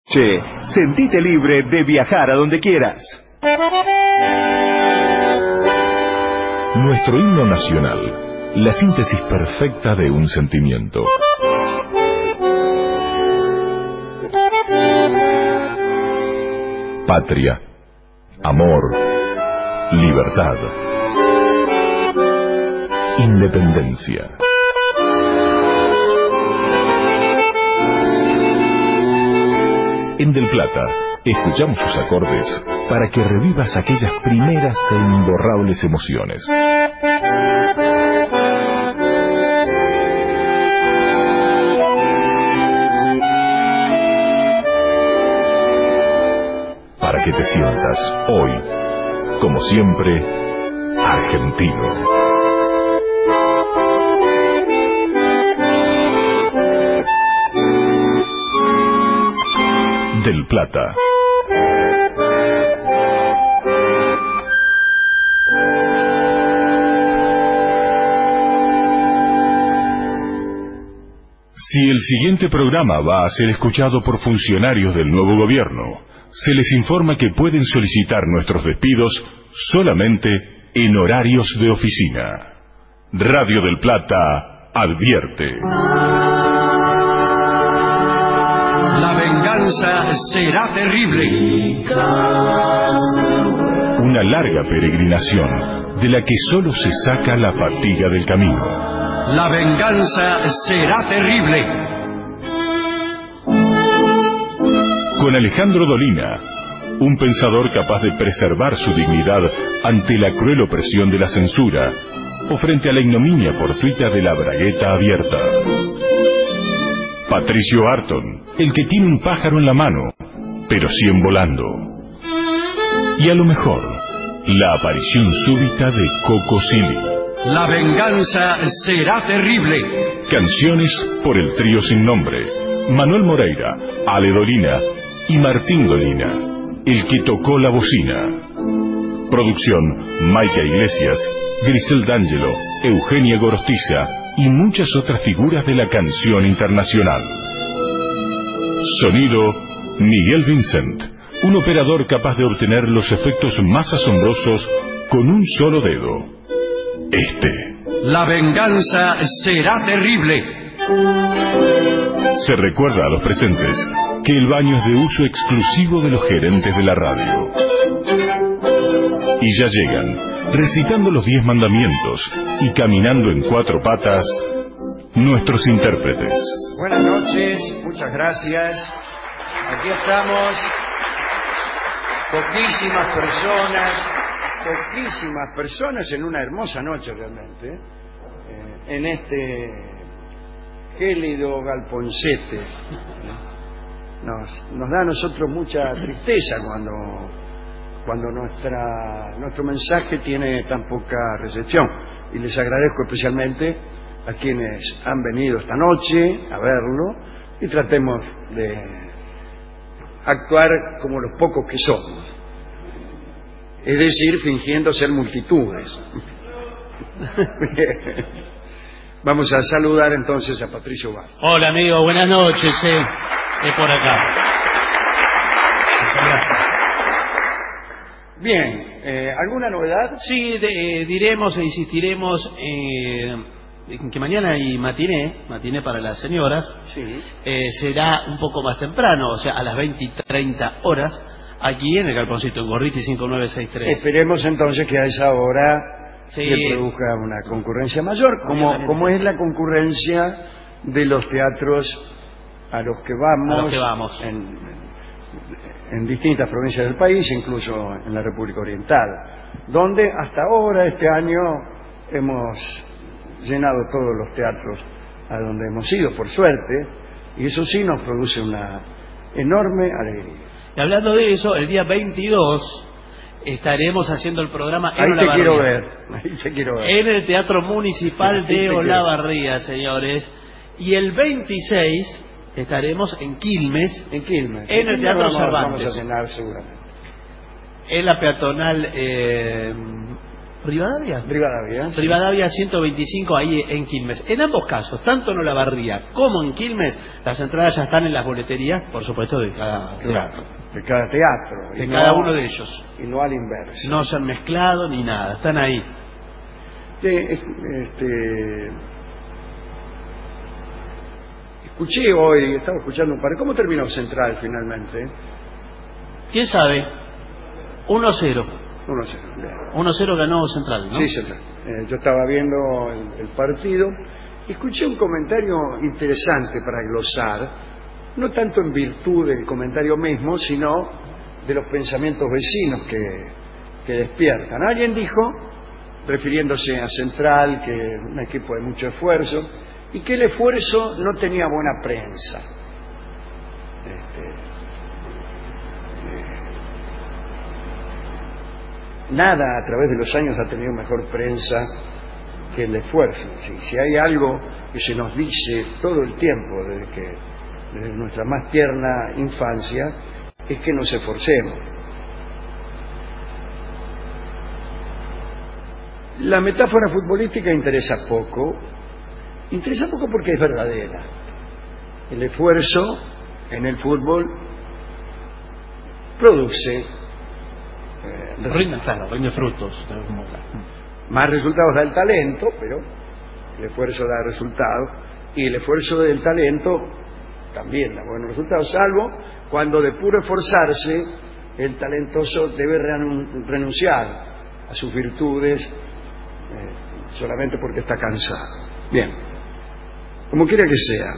Che, sentite libre de viajar a donde quieras. Nuestro himno nacional, la síntesis perfecta de un sentimiento. Patria, amor, libertad, independencia. En Del Plata, escuchamos sus acordes para que revivas aquellas primeras e imborrables emociones. Para que te sientas hoy, como siempre, argentino. Del Plata. Si el siguiente programa va a ser escuchado por funcionarios del nuevo gobierno, se les informa que pueden solicitar nuestros despidos solamente en horarios de oficina. Radio del Plata advierte. La venganza será terrible. Una larga peregrinación de la que solo se saca la fatiga del camino. La venganza será terrible. Con Alejandro Dolina, un pensador capaz de preservar su dignidad ante la cruel opresión de la censura o frente a la ignominia fortuita de la bragueta abierta. Patricio Arton, el que tiene un pájaro en la mano, pero 100 volando. Y a lo mejor, la aparición súbita de Coco Silly. La venganza será terrible. Canciones por el trío sin nombre, Manuel Moreira, Ale Dolina y Martín Dolina, el que tocó la bocina. Producción, Maica Iglesias, Grisel D'Angelo, Eugenia Gorostiza y muchas otras figuras de la canción internacional. Sonido, Miguel Vincent, un operador capaz de obtener los efectos más asombrosos con un solo dedo. La venganza será terrible. Se recuerda a los presentes que el baño es de uso exclusivo de los gerentes de la radio. Y ya llegan, recitando los 10 mandamientos y caminando en 4 patas, nuestros intérpretes. Buenas noches, muchas gracias. Aquí estamos, poquísimas personas en una hermosa noche realmente, en este gélido galponcete. Nos da a nosotros mucha tristeza cuando nuestro mensaje tiene tan poca recepción, y les agradezco especialmente a quienes han venido esta noche a verlo, y tratemos de actuar como los pocos que somos, es decir, fingiendo ser multitudes. Bien. Vamos a saludar entonces a Patricio Vaz. Hola amigo, buenas noches, es por acá. Muchas gracias. Bien, ¿alguna novedad? Sí, diremos e insistiremos en que mañana hay matiné para las señoras. Sí. Será un poco más temprano, o sea, a las 20:30 horas, aquí en el Galponcito, en Gorriti 5963. Esperemos entonces que a esa hora se produzca una concurrencia mayor, como es la concurrencia de los teatros a los que vamos, en distintas provincias del país, incluso en la República Oriental, donde hasta ahora, este año, hemos llenado todos los teatros a donde hemos ido, por suerte, y eso sí nos produce una enorme alegría. Y hablando de eso, el día 22 estaremos haciendo el programa en Ahí te quiero ver. En el Teatro Municipal de Olavarría, señores. Y el 26 estaremos en Quilmes. En el Teatro Cervantes. Vamos a cenar seguramente. En la peatonal ¿Rivadavia? Rivadavia. Sí. Rivadavia 125, ahí en Quilmes. En ambos casos, tanto en Olavarría como en Quilmes, las entradas ya están en las boleterías, por supuesto, de cada teatro. De cada teatro. De cada uno de ellos. Y no al inverso. No se han mezclado ni nada, están ahí. Escuché hoy, estaba escuchando un par. ¿Cómo terminó Central finalmente? ¿Quién sabe? 1-0. 1-0. 1-0 ganó Central, ¿no? Sí, Central. Yo estaba viendo el partido y escuché un comentario interesante para glosar, no tanto en virtud del comentario mismo, sino de los pensamientos vecinos que despiertan. Alguien dijo, refiriéndose a Central, que es un equipo de mucho esfuerzo, y que el esfuerzo no tenía buena prensa. Nada a través de los años ha tenido mejor prensa que el esfuerzo. Si hay algo que se nos dice todo el tiempo, desde nuestra más tierna infancia, es que nos esforcemos. La metáfora futbolística interesa poco porque es verdadera. El esfuerzo en el fútbol produce rinde frutos. Más resultados da el talento, pero el esfuerzo da resultados, y el esfuerzo del talento también da buenos resultados, salvo cuando de puro esforzarse el talentoso debe renunciar a sus virtudes solamente porque está cansado. Bien, como quiera que sea,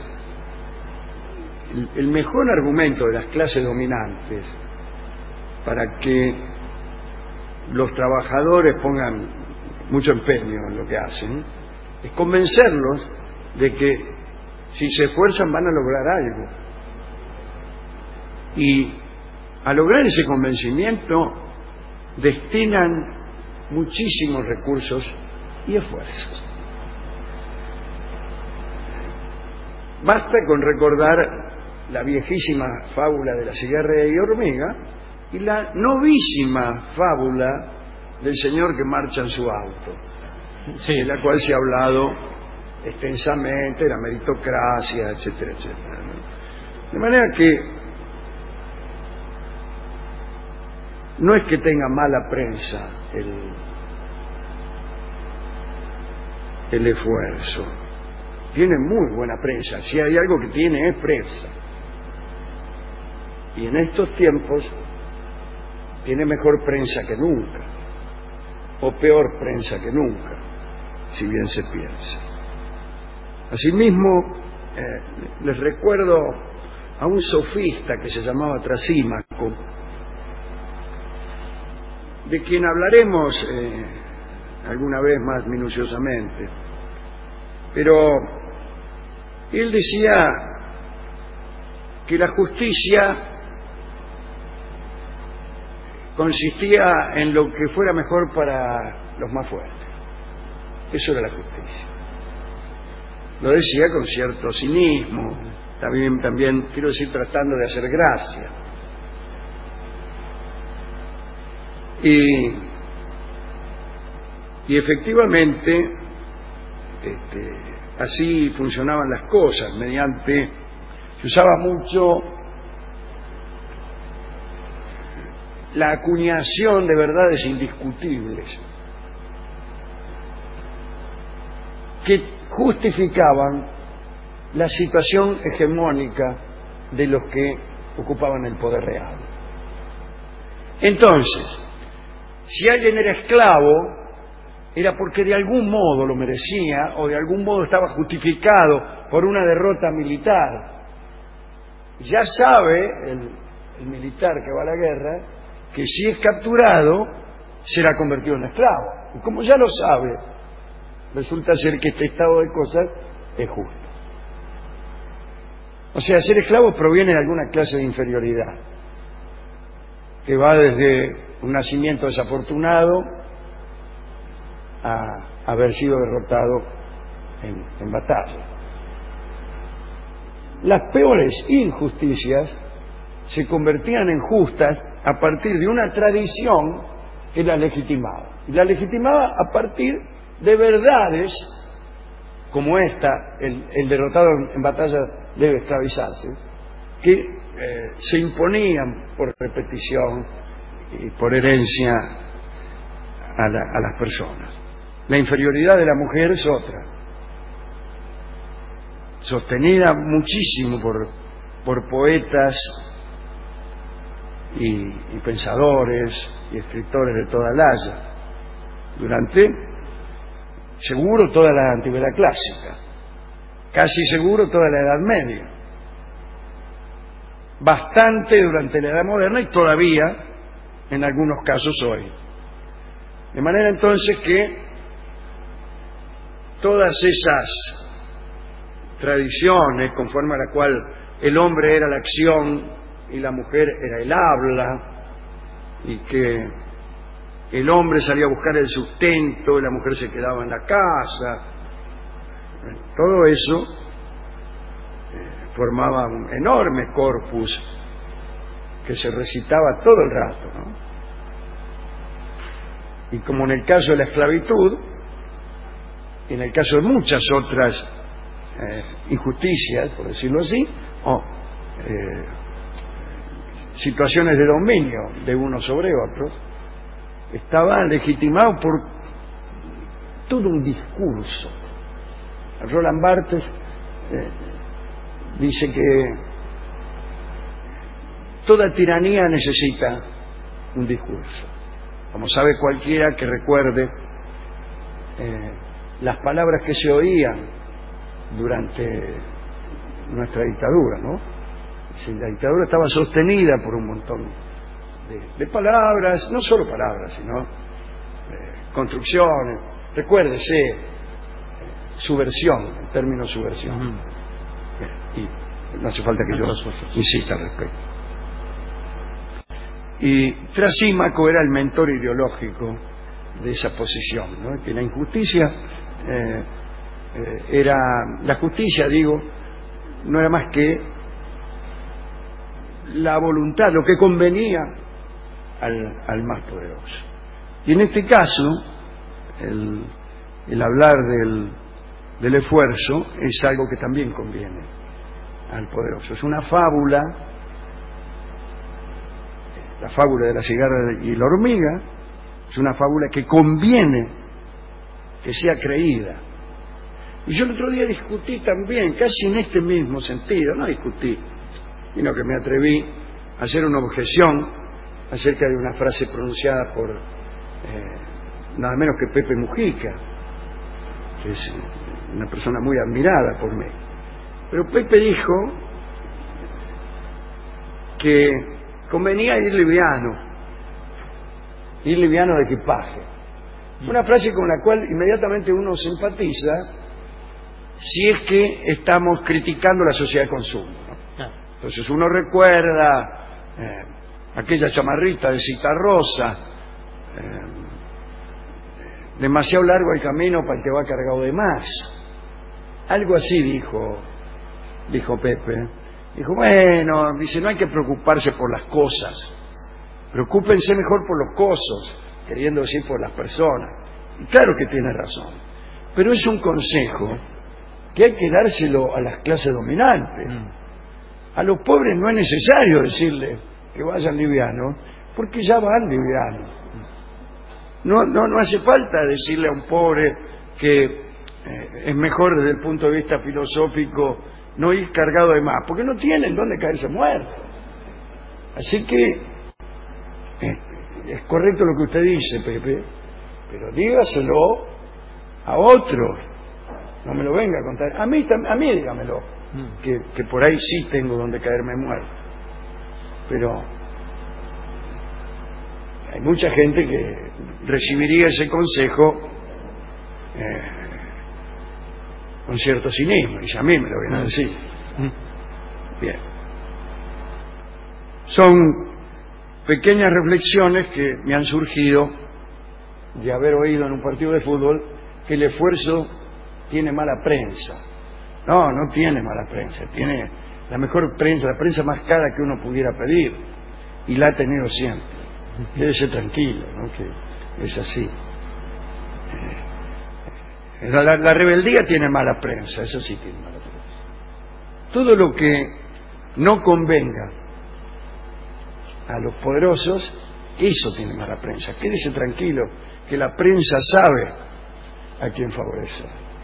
el mejor argumento de las clases dominantes para que los trabajadores pongan mucho empeño en lo que hacen es convencerlos de que si se esfuerzan van a lograr algo, y a lograr ese convencimiento destinan muchísimos recursos y esfuerzos. Basta con recordar la viejísima fábula de la cigarra y hormiga y la novísima fábula del señor que marcha en su auto, sí, de la cual se ha hablado extensamente, la meritocracia, etcétera, etcétera, ¿no? De manera que no es que tenga mala prensa el esfuerzo, tiene muy buena prensa. Si hay algo que tiene es prensa, y en estos tiempos tiene mejor prensa que nunca, o peor prensa que nunca, si bien se piensa. Asimismo, les recuerdo a un sofista que se llamaba Trasímaco, de quien hablaremos alguna vez más minuciosamente, pero él decía que la justicia consistía en lo que fuera mejor para los más fuertes. Eso era la justicia. Lo decía con cierto cinismo, también quiero decir, tratando de hacer gracia. Y efectivamente así funcionaban las cosas. Se usaba mucho la acuñación de verdades indiscutibles que justificaban la situación hegemónica de los que ocupaban el poder real. Entonces, si alguien era esclavo, era porque de algún modo lo merecía, o de algún modo estaba justificado por una derrota militar. Ya sabe el militar que va a la guerra que si es capturado será convertido en esclavo, y como ya lo sabe, resulta ser que este estado de cosas es justo. O sea, ser esclavo proviene de alguna clase de inferioridad que va desde un nacimiento desafortunado a haber sido derrotado en batalla. Las peores injusticias se convertían en justas a partir de una tradición que la legitimaba. Y la legitimaba a partir de verdades como esta, el derrotado en batalla debe esclavizarse, que se imponían por repetición y por herencia a las personas. La inferioridad de la mujer es otra, sostenida muchísimo por poetas y pensadores y escritores de toda la haya, durante, seguro, toda la antigüedad clásica, casi seguro toda la Edad Media, bastante durante la Edad Moderna y todavía en algunos casos hoy. De manera entonces que todas esas tradiciones conforme a la cual el hombre era la acción y la mujer era el habla, y que el hombre salía a buscar el sustento y la mujer se quedaba en la casa, todo eso formaba un enorme corpus que se recitaba todo el rato, ¿no? Y como en el caso de la esclavitud, y en el caso de muchas otras injusticias, por decirlo así, o situaciones de dominio de unos sobre otros, estaba legitimado por todo un discurso. Roland Barthes dice que toda tiranía necesita un discurso. Como sabe cualquiera que recuerde las palabras que se oían durante nuestra dictadura, ¿no? Si la dictadura estaba sostenida por un montón de palabras, no solo palabras, sino construcciones. Recuérdese, subversión, el término subversión. Y no hace falta que yo insista al respecto. Y Trasímaco era el mentor ideológico de esa posición, ¿no? Que la injusticia era, la justicia, digo, no era más que la voluntad, lo que convenía al más poderoso. Y en este caso, el hablar del esfuerzo es algo que también conviene al poderoso. Es una fábula, la fábula de la cigarra y la hormiga, es una fábula que conviene que sea creída. Y yo el otro día discutí también, casi en este mismo sentido, no discutí, sino que me atreví a hacer una objeción acerca de una frase pronunciada por nada menos que Pepe Mujica, que es una persona muy admirada por mí. Pero Pepe dijo que convenía ir liviano de equipaje. Una frase con la cual inmediatamente uno simpatiza si es que estamos criticando la sociedad de consumo, ¿no? Entonces uno recuerda aquella chamarrita de Citarrosa, demasiado largo el camino para el que va cargado de más. Algo así dijo Pepe. Dijo, bueno, dice, no hay que preocuparse por las cosas, preocúpense mejor por los cosos, queriendo decir por las personas. Y claro que tiene razón, pero es un consejo que hay que dárselo a las clases dominantes. A los pobres no es necesario decirles que vayan livianos, porque ya van livianos. No hace falta decirle a un pobre que es mejor desde el punto de vista filosófico no ir cargado de más, porque no tienen dónde caerse muertos. Así que es correcto lo que usted dice, Pepe, pero dígaselo a otros, no me lo venga a contar. A mí dígamelo, que por ahí sí tengo donde caerme muerto. Pero hay mucha gente que recibiría ese consejo con cierto cinismo, y a mí me lo vienen a decir. Bien. Son pequeñas reflexiones que me han surgido de haber oído en un partido de fútbol que el esfuerzo tiene mala prensa. No tiene mala prensa, tiene la mejor prensa, la prensa más cara que uno pudiera pedir, y la ha tenido siempre. Quédese tranquilo, ¿no? Que es así. La rebeldía tiene mala prensa, eso sí tiene mala prensa. Todo lo que no convenga a los poderosos, eso tiene mala prensa. Quédese tranquilo, que la prensa sabe a quién favorece.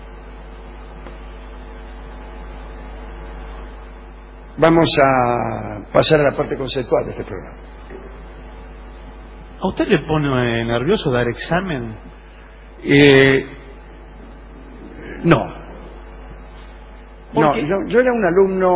Vamos a pasar a la parte conceptual de este programa. ¿A usted le pone nervioso dar examen? No. No, yo era un alumno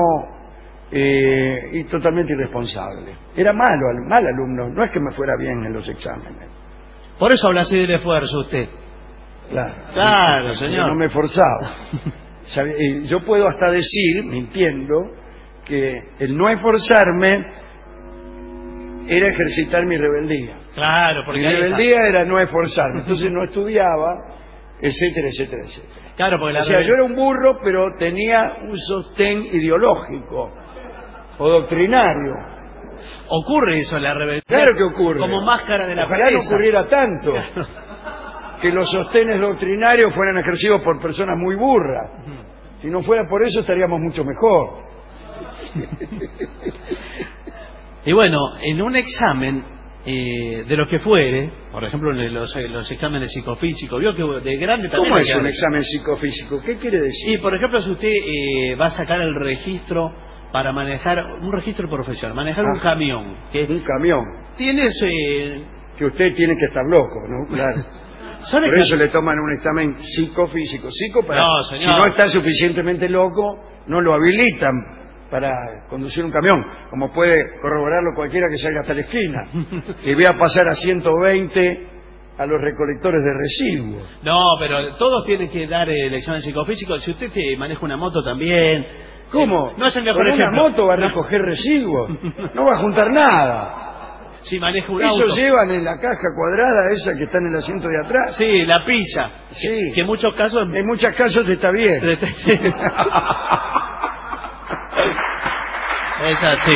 y totalmente irresponsable. Era mal alumno, no es que me fuera bien en los exámenes. Por eso habla así del esfuerzo usted. Claro, señor. No me esforzaba. Yo puedo hasta decir, mintiendo, que el no esforzarme era ejercitar mi rebeldía. Claro, porque mi rebeldía era no esforzarme, entonces no estudiaba, etcétera, etcétera, etcétera. Claro, porque yo era un burro, pero tenía un sostén ideológico o doctrinario. Ocurre eso en la rebeldía. Claro que ocurre. Como máscara de la Ojalá pereza. no ocurriera tanto. Que los sostenes doctrinarios fueran ejercidos por personas muy burras. Si no fuera por eso estaríamos mucho mejor. Y bueno, en un examen de lo que fuere, por ejemplo en los exámenes psicofísicos, vio que de grande también... ¿Cómo es un examen psicofísico? ¿Qué quiere decir? Y por ejemplo, si usted va a sacar el registro para manejar, un registro profesional, manejar un camión. Un camión. Tienes... que usted tiene que estar loco, ¿no? Claro. Por eso le toman un examen psicofísico. No, señor. Si no está suficientemente loco, no lo habilitan para conducir un camión, como puede corroborarlo cualquiera que salga hasta la esquina y vea pasar a 120 a los recolectores de residuos. No, pero todos tienen que dar el examen psicofísico. Si usted maneja una moto también... ¿Cómo? No es el mejor Con ejemplo. una moto va a recoger residuos, no va a juntar nada. Si maneja un auto. Eso llevan en la caja cuadrada esa que está en el asiento de atrás. Sí, la pizza. Sí. Que en muchos casos... En muchos casos está bien. Es así.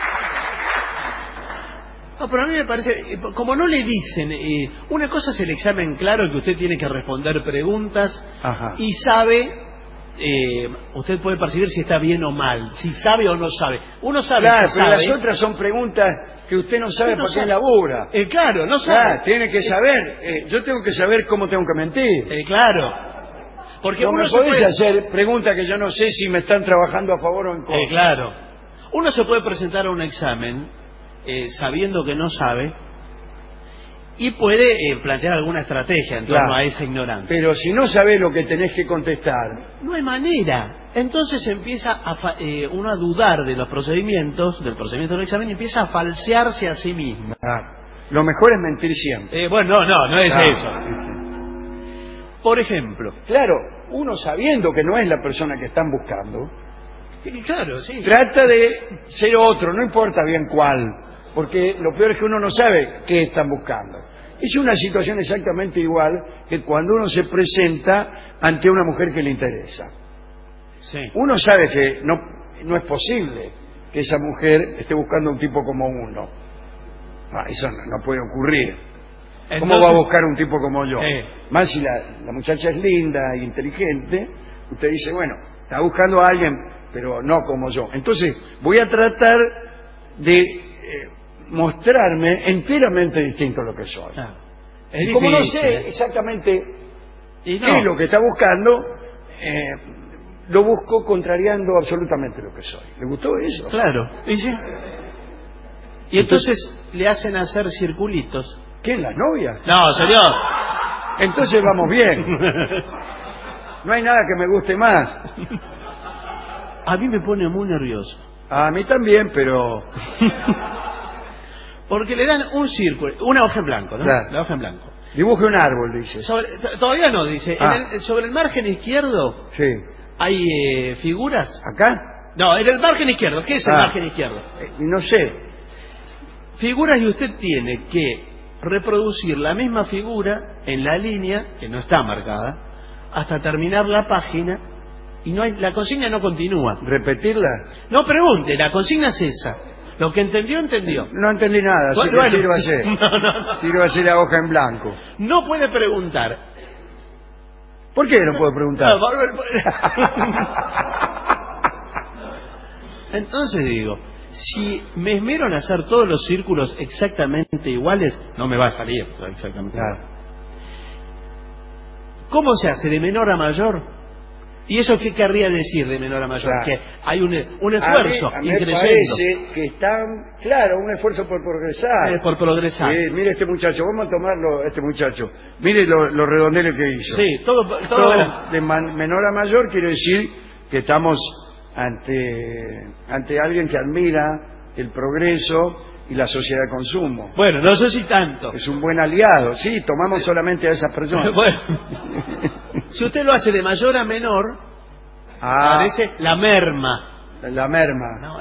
No, pero a mí me parece, como no le dicen, una cosa es el examen claro, que usted tiene que responder preguntas. Ajá. Y sabe, usted puede percibir si está bien o mal, si sabe o no sabe. Uno sabe. Claro, pero sabe. las otras son preguntas que usted no sabe para qué labura. Claro, no sabe. Claro, tiene que saber. Yo tengo que saber cómo tengo que mentir. Claro. Porque no uno me podés hacer preguntas que yo no sé si me están trabajando a favor o en contra. Claro. Uno se puede presentar a un examen sabiendo que no sabe y puede plantear alguna estrategia en torno a esa ignorancia. Pero si no sabe lo que tenés que contestar... No hay manera. Entonces empieza uno a dudar de los procedimientos, del procedimiento del examen, y empieza a falsearse a sí mismo. Lo mejor es mentir siempre. Bueno, no es eso. Por ejemplo... Claro, uno sabiendo que no es la persona que están buscando... Claro, sí. Trata de ser otro, no importa bien cuál, porque lo peor es que uno no sabe qué están buscando. Es una situación exactamente igual que cuando uno se presenta ante una mujer que le interesa. Sí. Uno sabe que no es posible que esa mujer esté buscando a un tipo como uno. Eso no puede ocurrir. Entonces, ¿cómo va a buscar un tipo como yo? Sí. Más si la muchacha es linda e inteligente, usted dice, bueno, está buscando a alguien, pero no como yo. Entonces voy a tratar de mostrarme enteramente distinto a lo que soy. Es como no difícil, sé exactamente qué es lo que está buscando, lo busco contrariando absolutamente lo que soy. ¿Le gustó eso? Claro. Y entonces le hacen hacer circulitos. ¿Quién, las novias? No, señor. Entonces vamos bien. No hay nada que me guste más. A mí me pone muy nervioso. A mí también, pero... Porque le dan un círculo, una hoja en blanco, ¿no? Claro. La hoja en blanco. Dibuje un árbol, dice. Todavía no, dice. Sobre el margen izquierdo Sí. hay figuras. ¿Acá? No, en el margen izquierdo. ¿Qué es el margen izquierdo? No sé. Figuras, y usted tiene que reproducir la misma figura en la línea, que no está marcada, hasta terminar la página. Y la consigna no continúa. ¿Repetirla? No pregunte, la consigna es esa. Lo que entendió, entendió. No entendí nada, así que sírvase. No. Sírvase la hoja en blanco. No puede preguntar. ¿Por qué no puedo preguntar? Entonces digo, si me esmero en hacer todos los círculos exactamente iguales, no me va a salir exactamente igual. ¿Cómo se hace de menor a mayor? ¿Y eso qué querría decir de menor a mayor? Claro. Que hay un esfuerzo a mí increciendo. me parece que están, claro, un esfuerzo por progresar. Por progresar. Mire este muchacho, vamos a tomarlo, este muchacho. Mire los redondeles que hizo. Sí, todo de menor a mayor quiere decir que estamos ante alguien que admira el progreso y la sociedad de consumo. Bueno, no sé si tanto. Es un buen aliado, sí, tomamos solamente a esas personas. Bueno, si usted lo hace de mayor a menor, parece la merma. La merma. ¿No?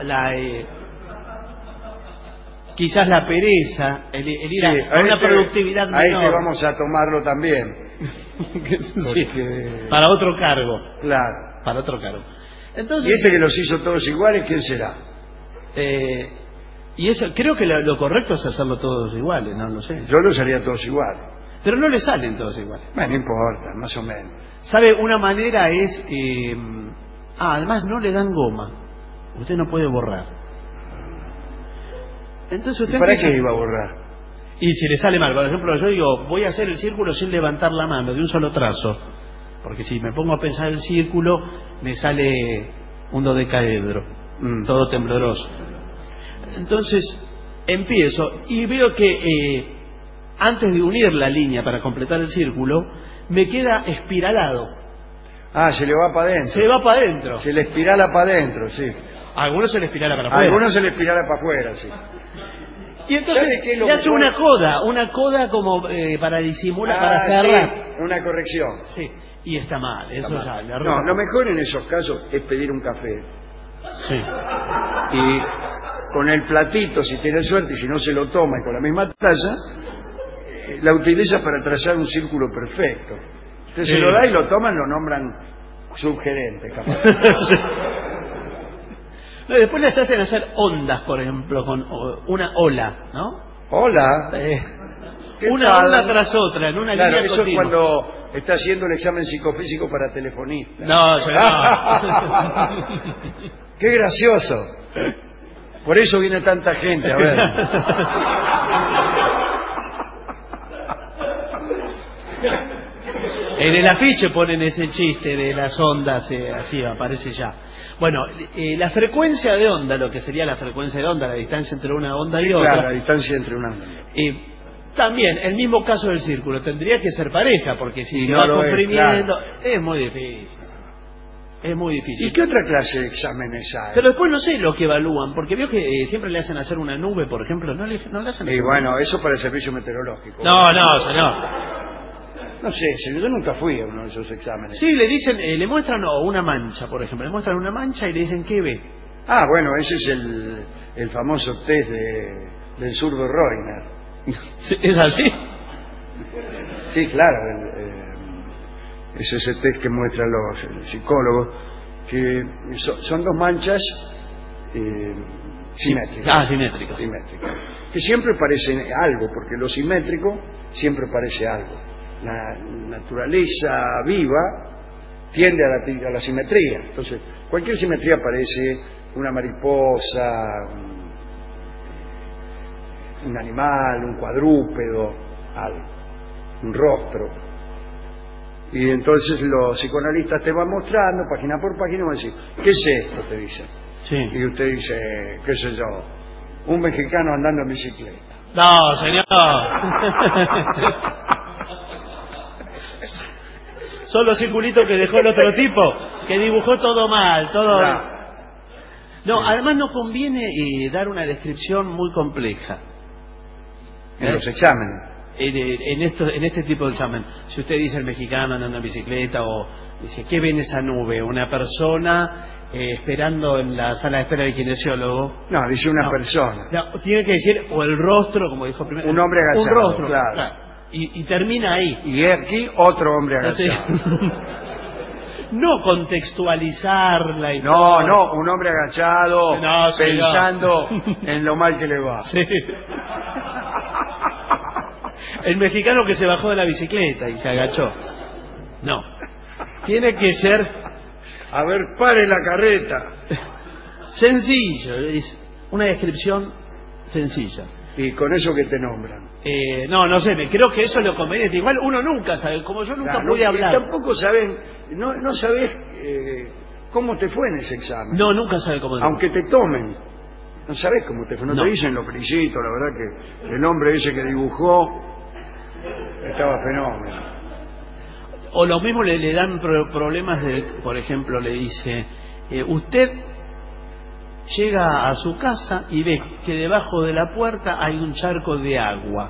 Quizás la pereza, el ir a una productividad menor. Ahí que vamos a tomarlo también. Sí, para otro cargo. Claro. Para otro cargo. Entonces, ¿y ese que los hizo todos iguales, quién será? Y eso, creo que lo correcto es hacerlo todos iguales, no lo sé. Yo los haría todos iguales. Pero no le salen todos iguales. Bueno, no importa, más o menos. ¿Sabe? Una manera es... además no le dan goma. Usted no puede borrar. Entonces usted... ¿Y para qué iba a borrar? Y si le sale mal, por ejemplo, yo digo, voy a hacer el círculo sin levantar la mano, de un solo trazo. Porque si me pongo a pensar el círculo, me sale un dodecaedro, todo tembloroso. Entonces, empiezo y veo que antes de unir la línea para completar el círculo, me queda espiralado. Se le va para adentro. Se va para adentro. Se le espirala para adentro, sí. A algunos se le espirala para afuera. A algunos se le espirala para afuera, sí. Y entonces le hace una coda como para disimular, para cerrar. Sí, una corrección. Sí, y está mal, eso ya le arruina. No, lo mejor en esos casos es pedir un café. Sí. Y con el platito, si tiene suerte, y si no se lo toma y con la misma taza, la utiliza para trazar un círculo perfecto. Usted se lo da y lo toman, lo nombran subgerente, capaz. Sí. No, después les hacen hacer ondas, por ejemplo, con una ola, ¿no? ¿Ola? Una onda tras otra, en una línea eso continua. Es cuando está haciendo el examen psicofísico para telefonista. No, señor. ¡Qué gracioso! Por eso viene tanta gente a ver. En el afiche ponen ese chiste de las ondas, así aparece ya. Bueno, la frecuencia de onda, lo que sería la frecuencia de onda, la distancia entre una onda y otra. Claro, la distancia entre una onda. También, el mismo caso del círculo, tendría que ser pareja, porque si se va comprimiendo, es muy difícil. Es muy difícil. ¿Y qué otra clase de exámenes hay? Pero después no sé lo que evalúan, porque veo que siempre le hacen hacer una nube, por ejemplo, no le hacen. Y bueno, eso para el servicio meteorológico. No, señor. No sé, yo nunca fui a uno de esos exámenes. Sí, le dicen, le muestran una mancha, por ejemplo, le muestran una mancha y le dicen ¿qué ve? Bueno, ese es el famoso test del zurdo Reiner. ¿Es así? Sí, claro. Es ese test que muestran los psicólogos, que son dos manchas simétricas. Simétricas. Que siempre parecen algo, porque lo simétrico siempre parece algo. La naturaleza viva tiende a la simetría. Entonces, cualquier simetría parece una mariposa, un animal, un cuadrúpedo, algo, un rostro. Y entonces los psicoanalistas te van mostrando, página por página, y van a decir, ¿qué es esto? Te dicen. Sí. Y usted dice, qué sé yo, un mexicano andando en bicicleta. No, señor. Son los circulitos que dejó el otro tipo, que dibujó todo mal, todo... No, además no conviene dar una descripción muy compleja. En los exámenes. En este tipo de examen, si usted dice el mexicano andando en bicicleta, o dice, ¿qué ve en esa nube? ¿Una persona esperando en la sala de espera del kinesiólogo? No, dice una persona. No, tiene que decir, o el rostro, como dijo primero. Un hombre agachado. Un rostro, claro. Y termina ahí. Y aquí otro hombre agachado. no contextualizarla y No, todo. no, un hombre agachado, No, pensando en lo mal que le va. Sí. El mexicano que se bajó de la bicicleta y se agachó. No. Tiene que ser A ver, pare la carreta. sencillo. Es una descripción sencilla. Y con eso que te nombran. No sé, creo que eso es lo conveniente. Igual uno nunca sabe, como yo nunca pude hablar. Y tampoco saben, no sabes cómo te fue en ese examen. No, nunca sabe cómo. Aunque te tomen. No sabes cómo te fue, no No. te dicen lo felicito, la verdad que el hombre ese que dibujó estaba fenómeno. O lo mismo le dan problemas por ejemplo, le dice, usted llega a su casa y ve que debajo de la puerta hay un charco de agua.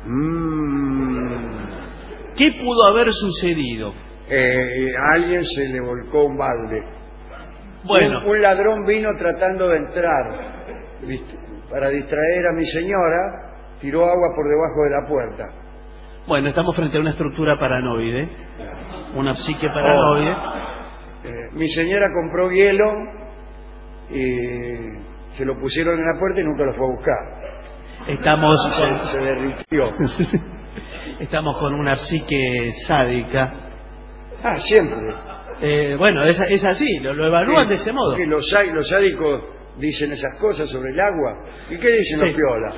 ¿Qué pudo haber sucedido? A alguien se le volcó un balde. Bueno, Un ladrón vino tratando de entrar, ¿viste? Para distraer a mi señora, tiró agua por debajo de la puerta. bueno, estamos frente a una estructura paranoide, una psique paranoide. Mi señora compró hielo y se lo pusieron en la puerta y nunca lo fue a buscar. Estamos Se derritió. estamos con una psique sádica. Siempre. Bueno, es así, lo evalúan de ese modo. Que los sádicos dicen esas cosas sobre el agua. ¿Y qué dicen Sí. los piolas?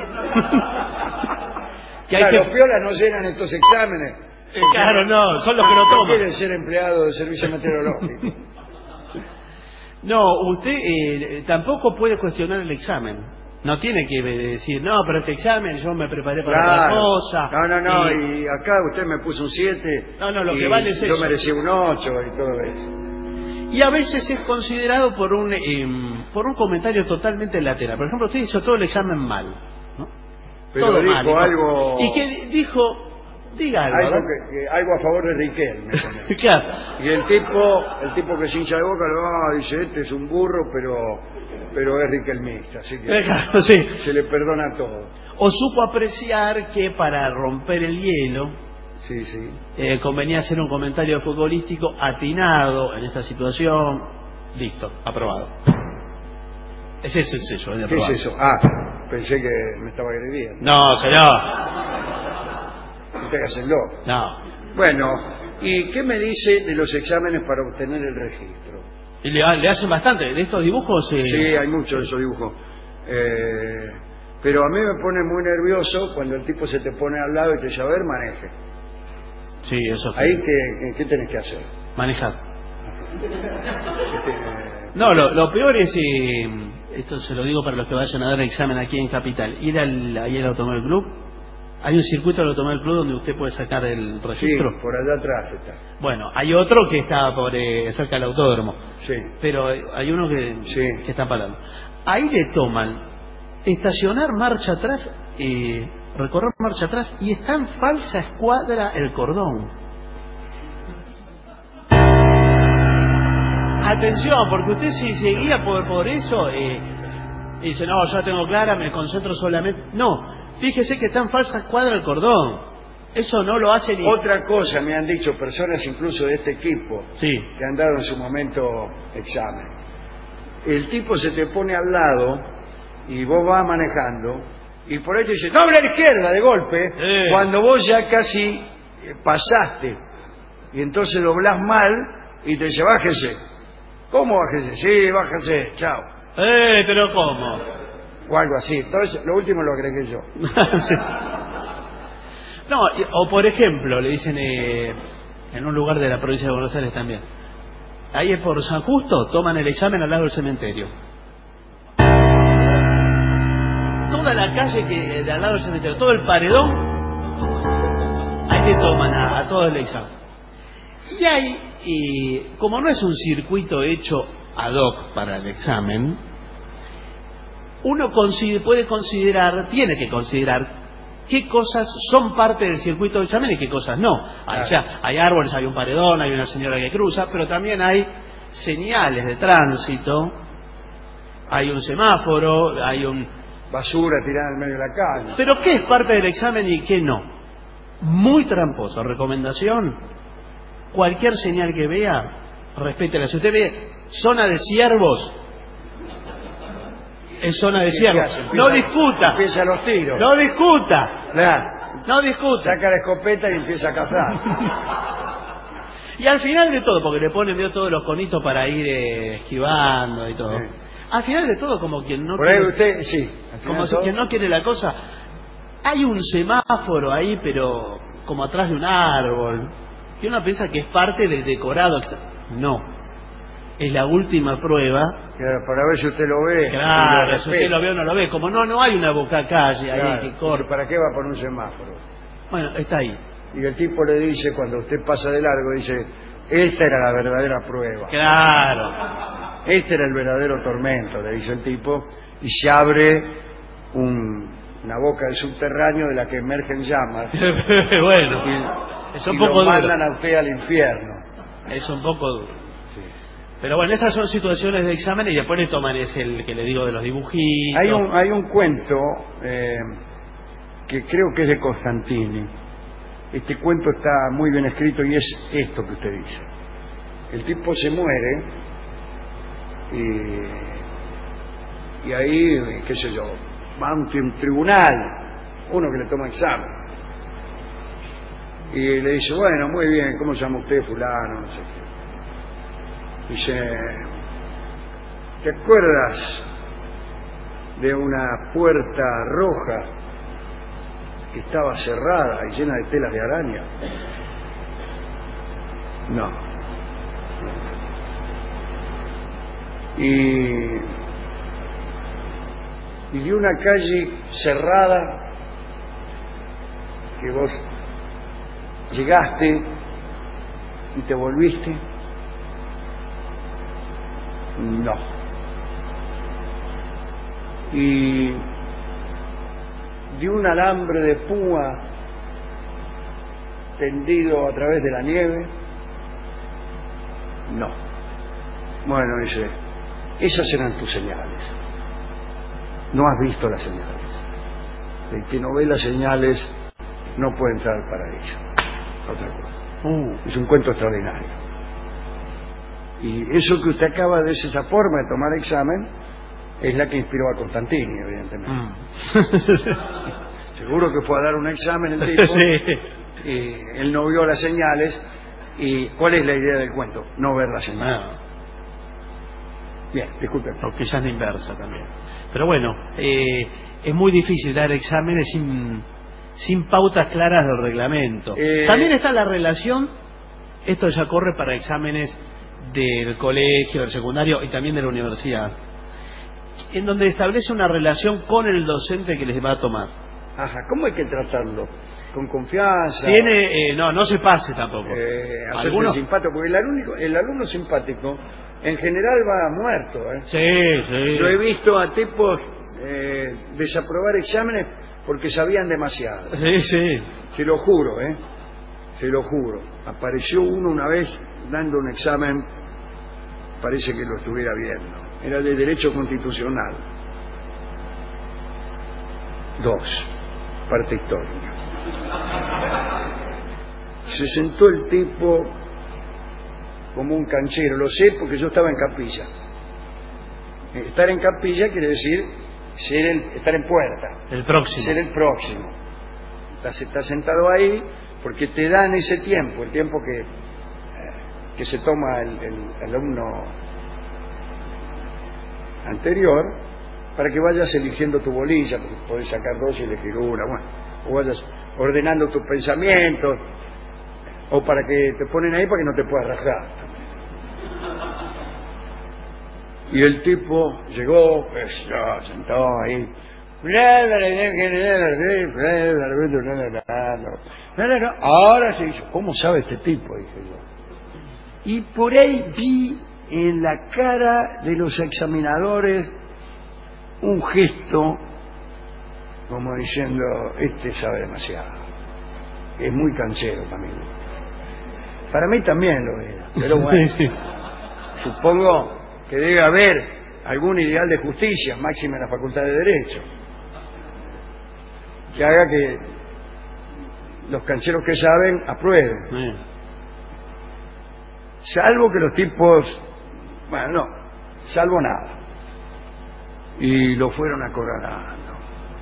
Que hay Los piolas no llenan estos exámenes. Claro, no, son los que lo toman. Quieren ser empleados de servicio meteorológico. No, usted tampoco puede cuestionar el examen. No tiene que decir, no, pero este examen yo me preparé para otra cosa. No, y acá usted me puso un 7. No, lo que vale es yo eso. merecí un 8 y todo eso. Y a veces es considerado por un comentario totalmente lateral. Por ejemplo, usted hizo todo el examen mal, ¿no? Pero todo dijo mal, ¿no? algo... Y que dijo, diga algo. Algo, ¿verdad? algo a favor de Riquelme. Claro. Y el tipo que se hincha de boca dice, este es un burro, pero es riquelmista, así que Claro, sí. se le perdona todo. O supo apreciar que para romper el hielo Sí. convenía hacer un comentario futbolístico atinado en esta situación. Listo, aprobado. Ese es el sello. ¿Qué es eso? Pensé que me estaba agrediendo. No, señor. No te hagas el loco. No. Bueno, ¿y qué me dice de los exámenes para obtener el registro? Y le hacen bastante. De estos dibujos... Sí, hay muchos de esos dibujos. Pero a mí me pone muy nervioso cuando el tipo se te pone al lado y te dice, a ver, maneje. Sí, eso sí. Ahí, ¿qué tenés que hacer? Manejar. No, lo peor es... esto se lo digo para los que vayan a dar el examen aquí en Capital. Ir ahí al Automóvil Club. Hay un circuito del Automóvil Club donde usted puede sacar el registro. Sí, por allá atrás está. Bueno, hay otro que está por cerca del autódromo. Sí. Pero hay uno que está parado. Ahí le toman estacionar marcha atrás, recorrer marcha atrás, y está en falsa escuadra el cordón. Atención, porque usted si se guía por eso, dice, no, yo la tengo clara, me concentro solamente. No, fíjese que está en falsa escuadra el cordón. Eso no lo hace ni... Otra cosa me han dicho personas incluso de este equipo Sí. que han dado en su momento examen. El tipo se te pone al lado y vos vas manejando y por ahí te dice, doble a la izquierda de golpe, cuando vos ya casi pasaste y entonces doblás mal y te dice, bájese. ¿Cómo bájese? Sí, bájese, chao. Pero ¿cómo? O algo así. Entonces, lo último lo agregué yo. Sí. No, o por ejemplo, le dicen en un lugar de la provincia de Buenos Aires también. Ahí es por San Justo, toman el examen al lado del cementerio. Toda la calle que de al lado del cementerio, todo el paredón, ahí le toman a todo el examen. Y ahí, como no es un circuito hecho ad hoc para el examen, uno puede considerar, tiene que considerar qué cosas son parte del circuito del examen y qué cosas no. O sea, hay árboles, hay un paredón, hay una señora que cruza, pero también hay señales de tránsito, hay un semáforo, hay un... basura tirada en medio de la calle. Pero ¿qué es parte del examen y qué no? Muy tramposo. Recomendación, cualquier señal que vea, respétela. Si usted ve zona de ciervos, es zona de ciervos. No discuta. Empieza los tiros. No discuta. Claro. No discuta. Saca la escopeta y empieza a cazar. Y al final de todo, porque le ponen todos los conitos para ir esquivando y todo. Sí. Al final de todo, como quien no por quiere, ahí usted, sí. Como si quien no quiere la cosa, hay un semáforo ahí, pero como atrás de un árbol, que uno piensa que es parte del decorado. No, es la última prueba. Claro, para ver si usted lo ve. Claro, si usted lo ve o no lo ve. Como no hay una boca calle ahí, claro, que corre. ¿Para qué va por un semáforo? Bueno, está ahí. Y el tipo le dice, cuando usted pasa de largo, dice, esta era la verdadera prueba. Claro. Este era el verdadero tormento, le dice el tipo, y se abre una boca del subterráneo de la que emergen llamas. Bueno, es un poco lo duro. mandan a usted al infierno. Es un poco duro. Sí. Pero bueno, esas son situaciones de examen y después le toman el que le digo de los dibujitos. Hay un cuento que creo que es de Constantini. Este cuento está muy bien escrito y es esto que usted dice. El tipo se muere y ahí, qué sé yo, va a un tribunal, uno que le toma examen. Y le dice, bueno, muy bien, ¿cómo se llama usted, fulano? No sé qué. Dice, ¿te acuerdas de una puerta roja que estaba cerrada y llena de telas de araña? No. Y de una calle cerrada que vos llegaste y te volviste. No. Y de un alambre de púa tendido a través de la nieve. No. Bueno, dice, esas eran tus señales. No has visto las señales. El que no ve las señales no puede entrar al paraíso. Otra cosa. Es un cuento extraordinario. Y eso que usted acaba de decir, esa forma de tomar examen, es la que inspiró a Constantini, evidentemente. Seguro que fue a dar un examen el tipo. Sí. Y él no vio las señales. ¿Y cuál es la idea del cuento? No ver las señales. Bien, disculpe. O quizás la inversa también. Pero bueno, es muy difícil dar exámenes sin pautas claras del reglamento. También está la relación, esto ya corre para exámenes del colegio, del secundario y también de la universidad, en donde establece una relación con el docente que les va a tomar. Ajá, ¿cómo hay que tratarlo? ¿Con confianza? No se pase tampoco. Hacerse simpático, porque el alumno simpático en general va muerto. Sí. Yo he visto a tipos desaprobar exámenes porque sabían demasiado. Sí. Se lo juro, se lo juro. Apareció uno una vez dando un examen, parece que lo estuviera viendo. Era de Derecho Constitucional. 2, parte histórica. Se sentó el tipo como un canchero, lo sé porque yo estaba en capilla. Estar en capilla quiere decir estar en puerta. El próximo. Ser el próximo. Está sentado ahí porque te dan ese tiempo, el tiempo que se toma el alumno anterior, para que vayas eligiendo tu bolilla, porque podés sacar 2 y elegir una, bueno, o vayas ordenando tus pensamientos, o para que te ponen ahí para que no te puedas rajar. Y el tipo llegó, sentado ahí. Ahora se hizo. ¿Cómo sabe este tipo? Dije yo. Y por ahí vi en la cara de los examinadores un gesto como diciendo, este sabe demasiado, es muy canchero también. Para mí también lo era, pero bueno, supongo que debe haber algún ideal de justicia, máxima en la Facultad de Derecho, que haga que los cancheros que saben aprueben. salvo que los tipos, bueno, no, salvo nada. Y lo fueron acorralando,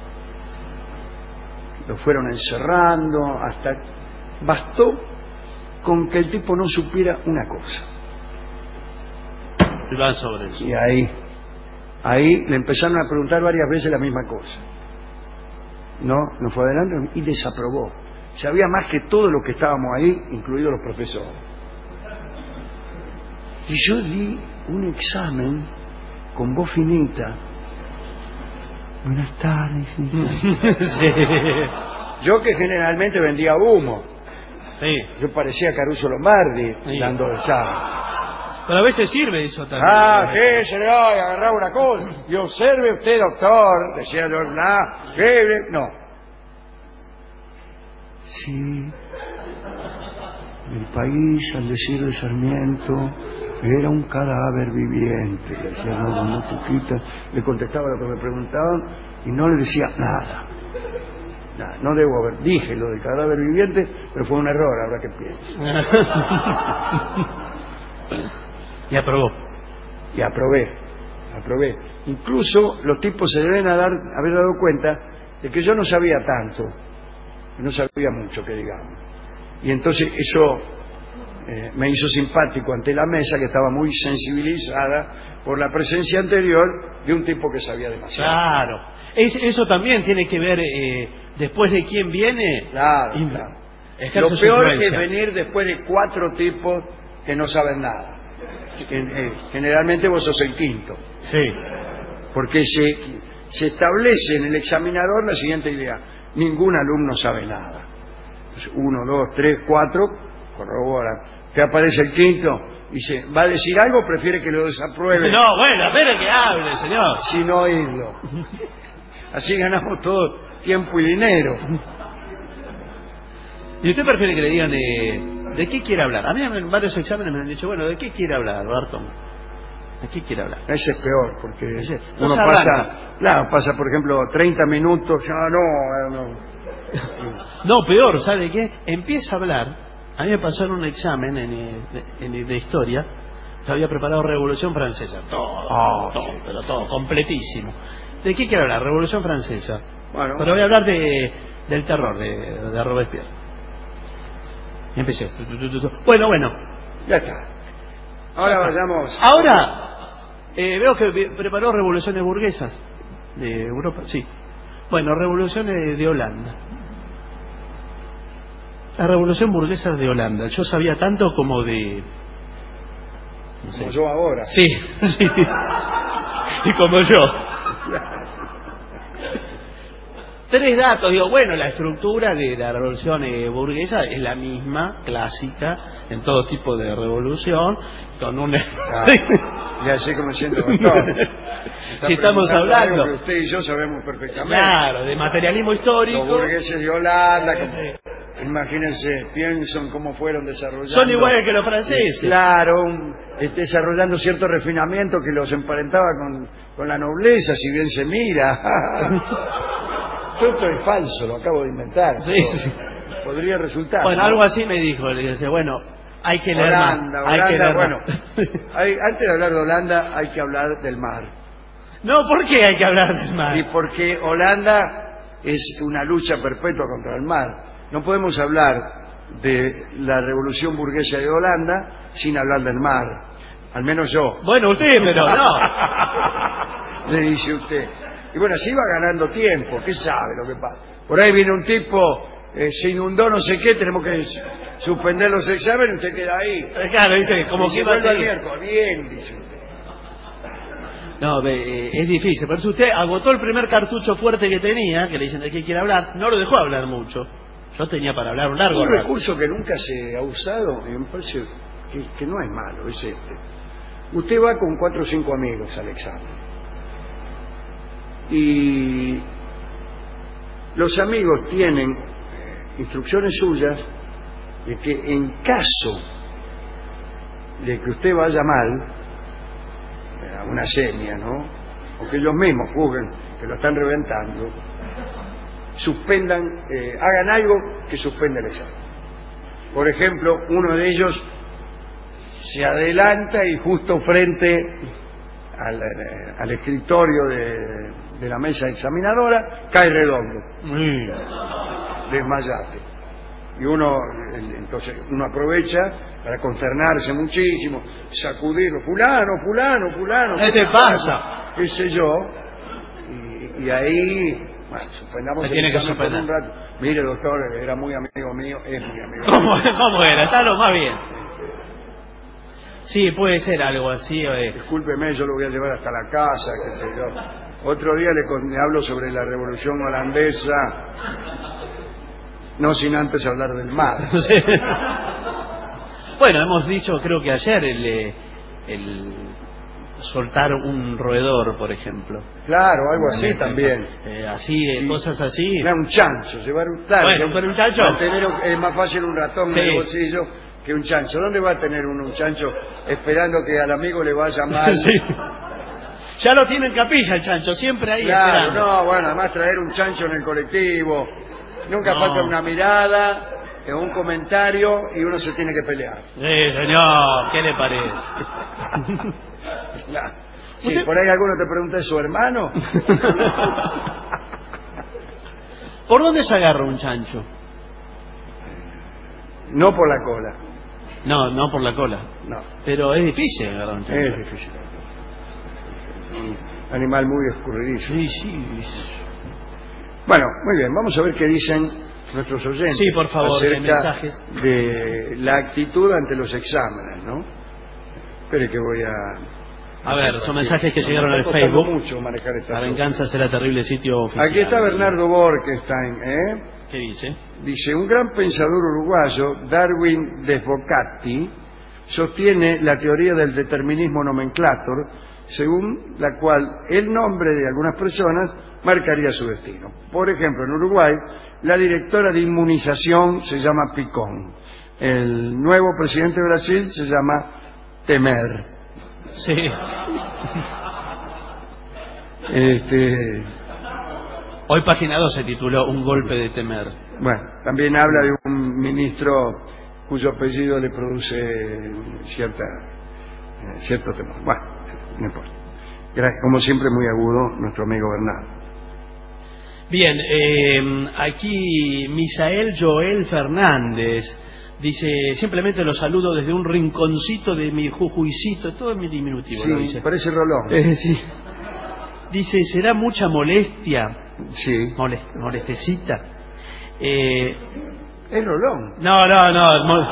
lo fueron encerrando, hasta bastó con que el tipo no supiera una cosa. Y van sobre eso. Y ahí le empezaron a preguntar varias veces la misma cosa. No fue adelante y desaprobó. Sabía más que todos los que estábamos ahí, incluidos los profesores. Y yo di un examen con voz finita. Buenas tardes. Sí. Yo que generalmente vendía humo. Sí. Yo parecía Caruso Lombardi Sí. dando examen. Pero a veces sirve eso también. ¿Qué, señor? Y agarraba una cosa. Y observe usted, doctor. Decía yo, no. Sí. El país, al decir de Sarmiento, era un cadáver viviente. Le decía, no poquita. Le contestaba lo que me preguntaban y no le decía nada. No debo haber. Dije lo del cadáver viviente, pero fue un error, ahora que pienso. Y aprobó. Y aprobé. Incluso los tipos se deben haber dado cuenta de que yo no sabía tanto, que no sabía mucho, que digamos. Y entonces eso me hizo simpático ante la mesa, que estaba muy sensibilizada por la presencia anterior de un tipo que sabía demasiado. Claro. Eso también tiene que ver después de quién viene. Claro. Lo peor es venir después de 4 tipos que no saben nada. Generalmente vos sos el quinto. Sí. Porque se establece en el examinador la siguiente idea: ningún alumno sabe nada. 1, 2, 3, 4 corroboran. Que aparece el quinto, dice, ¿va a decir algo? Prefiere que lo desapruebe. No, bueno, espere que hable, señor. Sin oírlo. Así ganamos todo tiempo y dinero. ¿Y usted prefiere que le digan de qué quiere hablar? A mí en varios exámenes me han dicho, bueno, ¿de qué quiere hablar, Barton? ¿De qué quiere hablar? Ese es peor, porque no uno pasa, por ejemplo, 30 minutos, ya no. No, peor, ¿sabe qué? Empieza a hablar. A mí me pasó en un examen de historia. Yo había preparado Revolución Francesa. Todo, completísimo. ¿De qué quiero hablar? Revolución Francesa. Bueno. Pero voy a hablar del terror, de Robespierre. Y empecé. Bueno. Ya está. Ahora vayamos. Ahora, veo que preparó revoluciones burguesas de Europa, sí. Bueno, revoluciones de Holanda. La revolución burguesa de Holanda. Yo sabía tanto como de... No sé. Como yo ahora. Sí. Y como yo. 3 datos. Digo, bueno, la estructura de la revolución burguesa es la misma, clásica, en todo tipo de revolución, con una... Ya sé cómo siento, doctor. Si estamos hablando... Que usted y yo sabemos perfectamente. Claro, de materialismo histórico. Los burgueses de Holanda, imagínense, piensan cómo fueron desarrollando. Son iguales que los franceses. Claro, desarrollando cierto refinamiento que los emparentaba con la nobleza, si bien se mira. Todo esto es falso, lo acabo de inventar. Sí. Podría resultar. Bueno, ¿no? algo así me dijo. Le dice, bueno, hay que leer Holanda, más. Hay que leer bueno. más. Antes de hablar de Holanda, hay que hablar del mar. No, ¿por qué hay que hablar del mar? Y porque Holanda es una lucha perpetua contra el mar. No podemos hablar de la revolución burguesa de Holanda sin hablar del mar. Al menos yo. Bueno, usted, pero no. Le dice usted. Y bueno, así va ganando tiempo. ¿Qué sabe lo que pasa? Por ahí viene un tipo, se inundó no sé qué, tenemos que suspender los exámenes y usted queda ahí. Claro, dice, como que va a ser... Bien, dice usted. No, es difícil. Pero si usted agotó el primer cartucho fuerte que tenía, que le dicen de qué quiere hablar, no lo dejó hablar mucho. Yo tenía para hablar un largo rato. Un recurso que nunca se ha usado, y me parece que no es malo, es este. Usted va con 4 o 5 amigos al examen. Y los amigos tienen instrucciones suyas de que en caso de que usted vaya mal, a una semia, ¿no? O que ellos mismos juzguen que lo están reventando, suspendan, hagan algo que suspenda el examen. Por ejemplo, uno de ellos se adelanta y justo frente al escritorio de la mesa examinadora cae redondo, desmayate. Y entonces uno aprovecha para consternarse muchísimo, sacudirlo, fulano, ¿qué te pasa? qué sé yo, y ahí, bueno, suspendamos se tiene que examen por suspender un rato. Mire, doctor, era muy amigo mío, es muy amigo mío. ¿Cómo era? Está lo más bien. Sí, puede ser algo así. Discúlpeme, yo lo voy a llevar hasta la casa, qué sé yo. Otro día le hablo sobre la Revolución Holandesa, no sin antes hablar del mar. Sí. Bueno, hemos dicho, creo que ayer, el soltar un roedor, por ejemplo. Claro, algo así también. Cosas así. Era un chancho, llevar un chancho. Bueno, pero un chancho. Es más fácil un ratón en el bolsillo que un chancho. ¿Dónde va a tener un chancho esperando que al amigo le vaya mal? Sí. Ya lo tiene en capilla el chancho, siempre ahí claro, esperando. No, bueno, además traer un chancho en el colectivo. Nunca falta una mirada, un comentario y uno se tiene que pelear. Sí, señor, ¿qué le parece? Claro. Sí, por ahí alguno te pregunta, ¿es su hermano? ¿Por dónde se agarra un chancho? No por la cola. No por la cola. No. Pero es difícil agarrar un chancho. Es difícil. Un animal muy escurridizo. Sí. Bueno, muy bien, vamos a ver qué dicen nuestros oyentes. Sí, por favor, acerca mensajes de la actitud ante los exámenes, ¿no? Espere que voy a ver, son mensajes que llegaron al Facebook. Mucho manejar esta La venganza será terrible, sitio oficial. Aquí está Bernardo Borkenstein, ¿Qué dice? Dice, un gran pensador uruguayo, Darwin Desbocati, sostiene la teoría del determinismo nomenclator, según la cual el nombre de algunas personas marcaría su destino. Por ejemplo, en Uruguay, la directora de inmunización se llama Picón. El nuevo presidente de Brasil se llama Temer. Sí. Hoy Página 2 se tituló Un golpe de Temer. Bueno, también habla de un ministro cuyo apellido le produce cierto temor. Bueno, no importa. Como siempre, muy agudo nuestro amigo Bernardo. Bien, aquí Misael Joel Fernández dice, simplemente lo saludo desde un rinconcito de mi Jujuycito, todo en mi diminutivo. Sí, lo dice. Parece Rolón. Sí. Dice, ¿será mucha molestia? Sí. Molestecita. Es Rolón. No.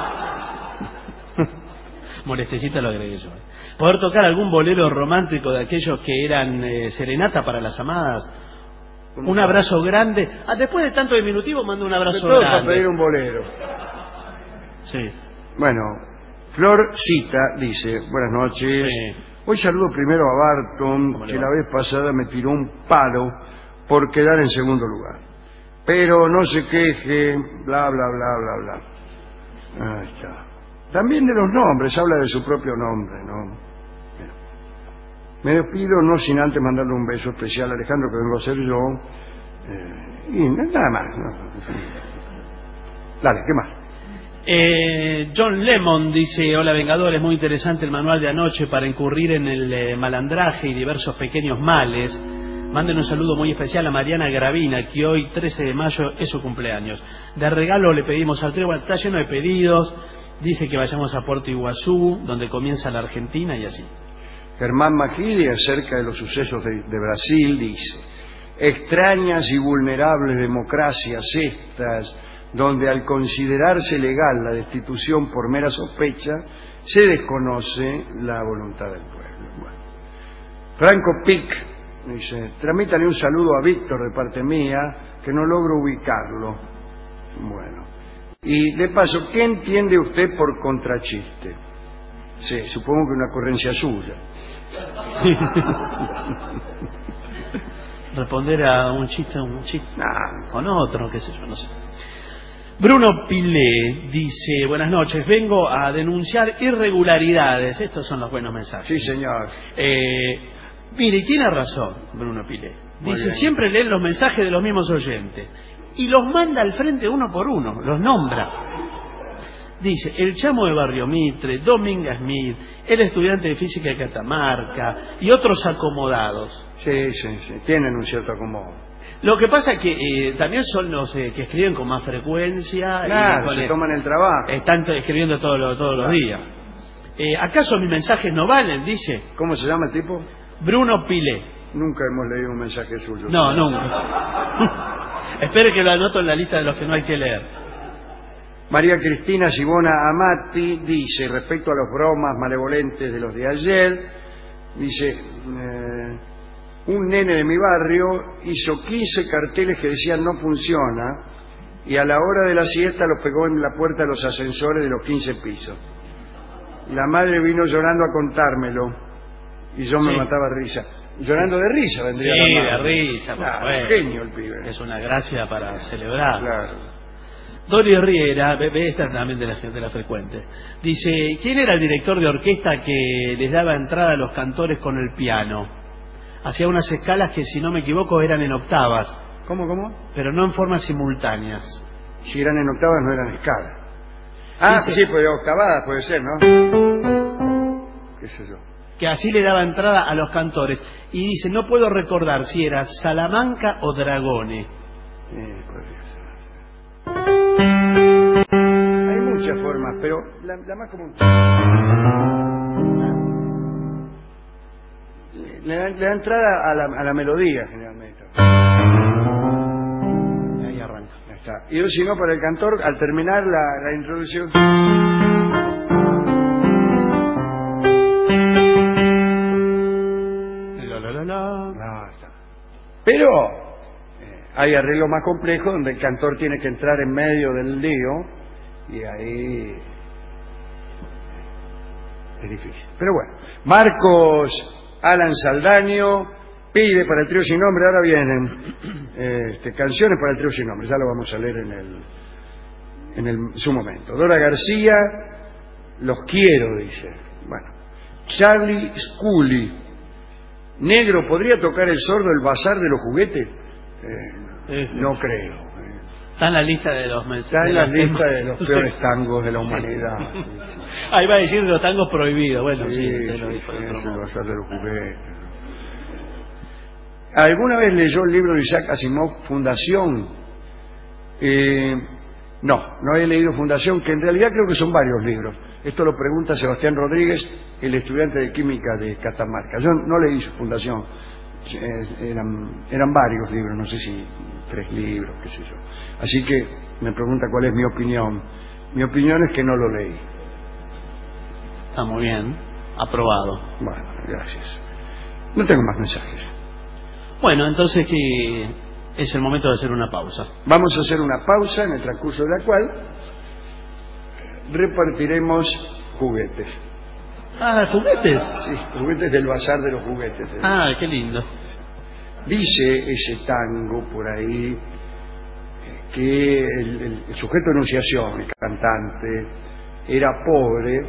Molestecita lo agregué yo. Poder tocar algún bolero romántico de aquellos que eran serenata para las amadas. Un abrazo grande. Después de tanto diminutivo, mando un abrazo todo grande. Para pedir un bolero. Sí. Bueno, Flor Cita dice, buenas noches. Sí. Hoy saludo primero a Barton, que la vez pasada me tiró un palo por quedar en segundo lugar. Pero no se queje, bla, bla, bla, bla, bla. Ahí está. También de los nombres, habla de su propio nombre, ¿no? Me despido, no sin antes mandarle un beso especial a Alejandro, que vengo a ser yo. Y nada más. ¿No? Dale, ¿qué más? John Lemon dice, hola Vengadores, muy interesante el manual de anoche para incurrir en el malandraje y diversos pequeños males. Manden un saludo muy especial a Mariana Gravina, que hoy 13 de mayo es su cumpleaños. De regalo le pedimos al Tregua, está lleno de pedidos, dice que vayamos a Puerto Iguazú, donde comienza la Argentina y así. Germán Magiri, acerca de los sucesos de Brasil, dice, extrañas y vulnerables democracias estas, donde al considerarse legal la destitución por mera sospecha, se desconoce la voluntad del pueblo. Bueno. Franco Pic dice, tramítale un saludo a Víctor de parte mía, que no logro ubicarlo. Bueno. Y de paso, ¿qué entiende usted por contrachiste? Sí, supongo que una ocurrencia suya. Sí. Responder a un chiste, con otro, qué sé yo, no sé. Bruno Pilé dice, buenas noches, vengo a denunciar irregularidades. Estos son los buenos mensajes. Sí, señor. Mire, y tiene razón Bruno Pilé. Dice, siempre leen los mensajes de los mismos oyentes y los manda al frente uno por uno, los nombra. Dice, el chamo de Barrio Mitre, Dominga Smith, el estudiante de física de Catamarca y otros acomodados. Sí, tienen un cierto acomodo. Lo que pasa es que también son los que escriben con más frecuencia. Claro, se toman el trabajo. Están escribiendo todos los días. ¿Acaso mis mensajes no valen? Dice. ¿Cómo se llama el tipo? Bruno Pilé. Nunca hemos leído un mensaje suyo. No, nunca. Espere que lo anoto en la lista de los que no hay que leer. María Cristina Sibona Amati dice, respecto a los bromas malevolentes de los de ayer, dice, un nene de mi barrio hizo 15 carteles que decían no funciona y a la hora de la siesta los pegó en la puerta de los ascensores de los 15 pisos. La madre vino llorando a contármelo y yo me mataba de risa. Llorando de risa vendría la madre. De risa, claro, genio el pibe. Es una gracia para celebrar. Claro. Dori Riera, esta también de la gente de la frecuente, dice, ¿quién era el director de orquesta que les daba entrada a los cantores con el piano? Hacía unas escalas que, si no me equivoco, eran en octavas. ¿Cómo? Pero no en formas simultáneas. Si eran en octavas no eran escalas. Dice, sí, pues octavadas puede ser, ¿no? ¿Qué sé yo? Que así le daba entrada a los cantores. Y dice, no puedo recordar si era Salamanca o Dragone. Podría ser. Hay muchas formas, pero la más común. Le da entrada a la melodía, generalmente. Ahí arranca. Ya está. Y si no, para el cantor, al terminar la introducción. Pero hay arreglos más complejos donde el cantor tiene que entrar en medio del lío y ahí es difícil. Pero bueno, Marcos Alan Saldaño pide para el trío sin nombre, ahora vienen canciones para el trío sin nombre, ya lo vamos a leer en su momento. Dora García, los quiero, dice. Bueno, Charlie Scully, negro, ¿podría tocar el sordo el bazar de los juguetes? No creo. Está en la lista de los mensajes. Está en la lista de los peores tangos de la humanidad. Ahí va a decir los tangos prohibidos. Bueno, sí, lo dijo el bazar de los juguetes. ¿Alguna vez leyó el libro de Isaac Asimov, Fundación? No he leído Fundación, que en realidad creo que son varios libros. Esto lo pregunta Sebastián Rodríguez, el estudiante de química de Catamarca. Yo no leí su Fundación. Eran varios libros, no sé si 3 libros, qué sé yo. Así que me pregunta cuál es mi opinión. Mi opinión es que no lo leí. Está muy bien, aprobado. Bueno, gracias. No tengo más mensajes. Bueno, entonces que es el momento de hacer una pausa. Vamos a hacer una pausa en el transcurso de la cual repartiremos juguetes. ¿Juguetes? Sí, juguetes del bazar de los juguetes. Qué lindo. Dice ese tango por ahí que el sujeto de enunciación, el cantante, era pobre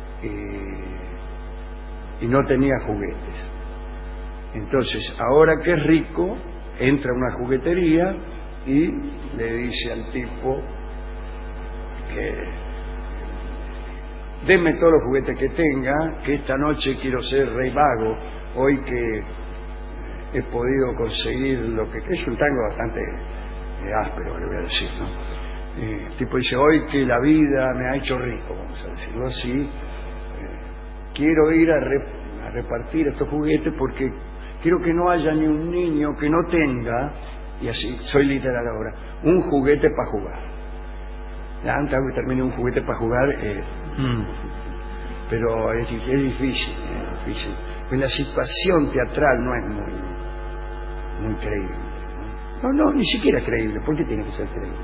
y no tenía juguetes. Entonces, ahora que es rico, entra a una juguetería y le dice al tipo que denme todos los juguetes que tenga, que esta noche quiero ser rey vago, hoy que he podido conseguir lo que es un tango bastante áspero, le voy a decir, ¿no? El tipo dice, hoy que la vida me ha hecho rico, vamos a decirlo así, quiero ir a repartir estos juguetes porque quiero que no haya ni un niño que no tenga, y así, soy literal ahora, un juguete para jugar. Antes que termine un juguete para jugar, pero es difícil, pues la situación teatral no es muy creíble. No, ni siquiera creíble. ¿Por qué tiene que ser creíble?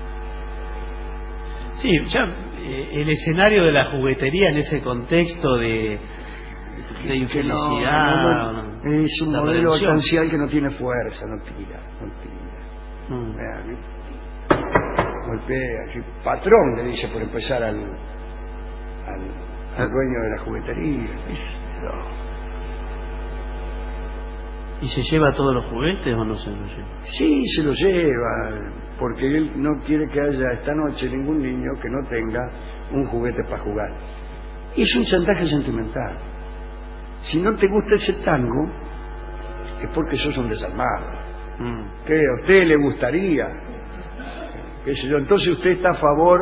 Sí, ya el escenario de la juguetería en ese contexto de infelicidad. Es un modelo potencial que no tiene fuerza, no tira. Golpea, así, patrón le dice por empezar al dueño de la juguetería. ¿Y se lleva todos los juguetes o no se los lleva? Sí, se los lleva, porque él no quiere que haya esta noche ningún niño que no tenga un juguete para jugar. Y es un chantaje sentimental. Si no te gusta ese tango, es porque sos un desalmado. ¿Qué? ¿A usted le gustaría? ¿Qué sé yo? Entonces usted está a favor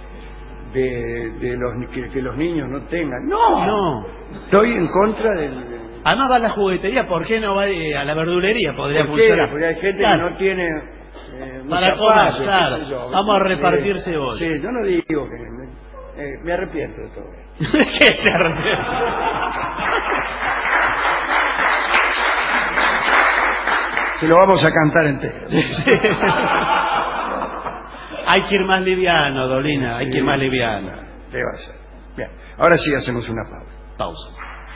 de que los niños no tengan. No. Estoy en contra del... Además va a la juguetería, ¿por qué no va a la verdulería? Podría funcionar. Porque hay gente que no tiene para comer, claro. Vamos a repartir cebolla. Sí, yo no digo que me arrepiento de todo. ¿Qué se arrepiente? Se lo vamos a cantar entero. Sí. Hay que ir más liviano, Dolina, hay que ir más liviano. ¿Qué va a ser? Bien, ahora sí hacemos una pausa.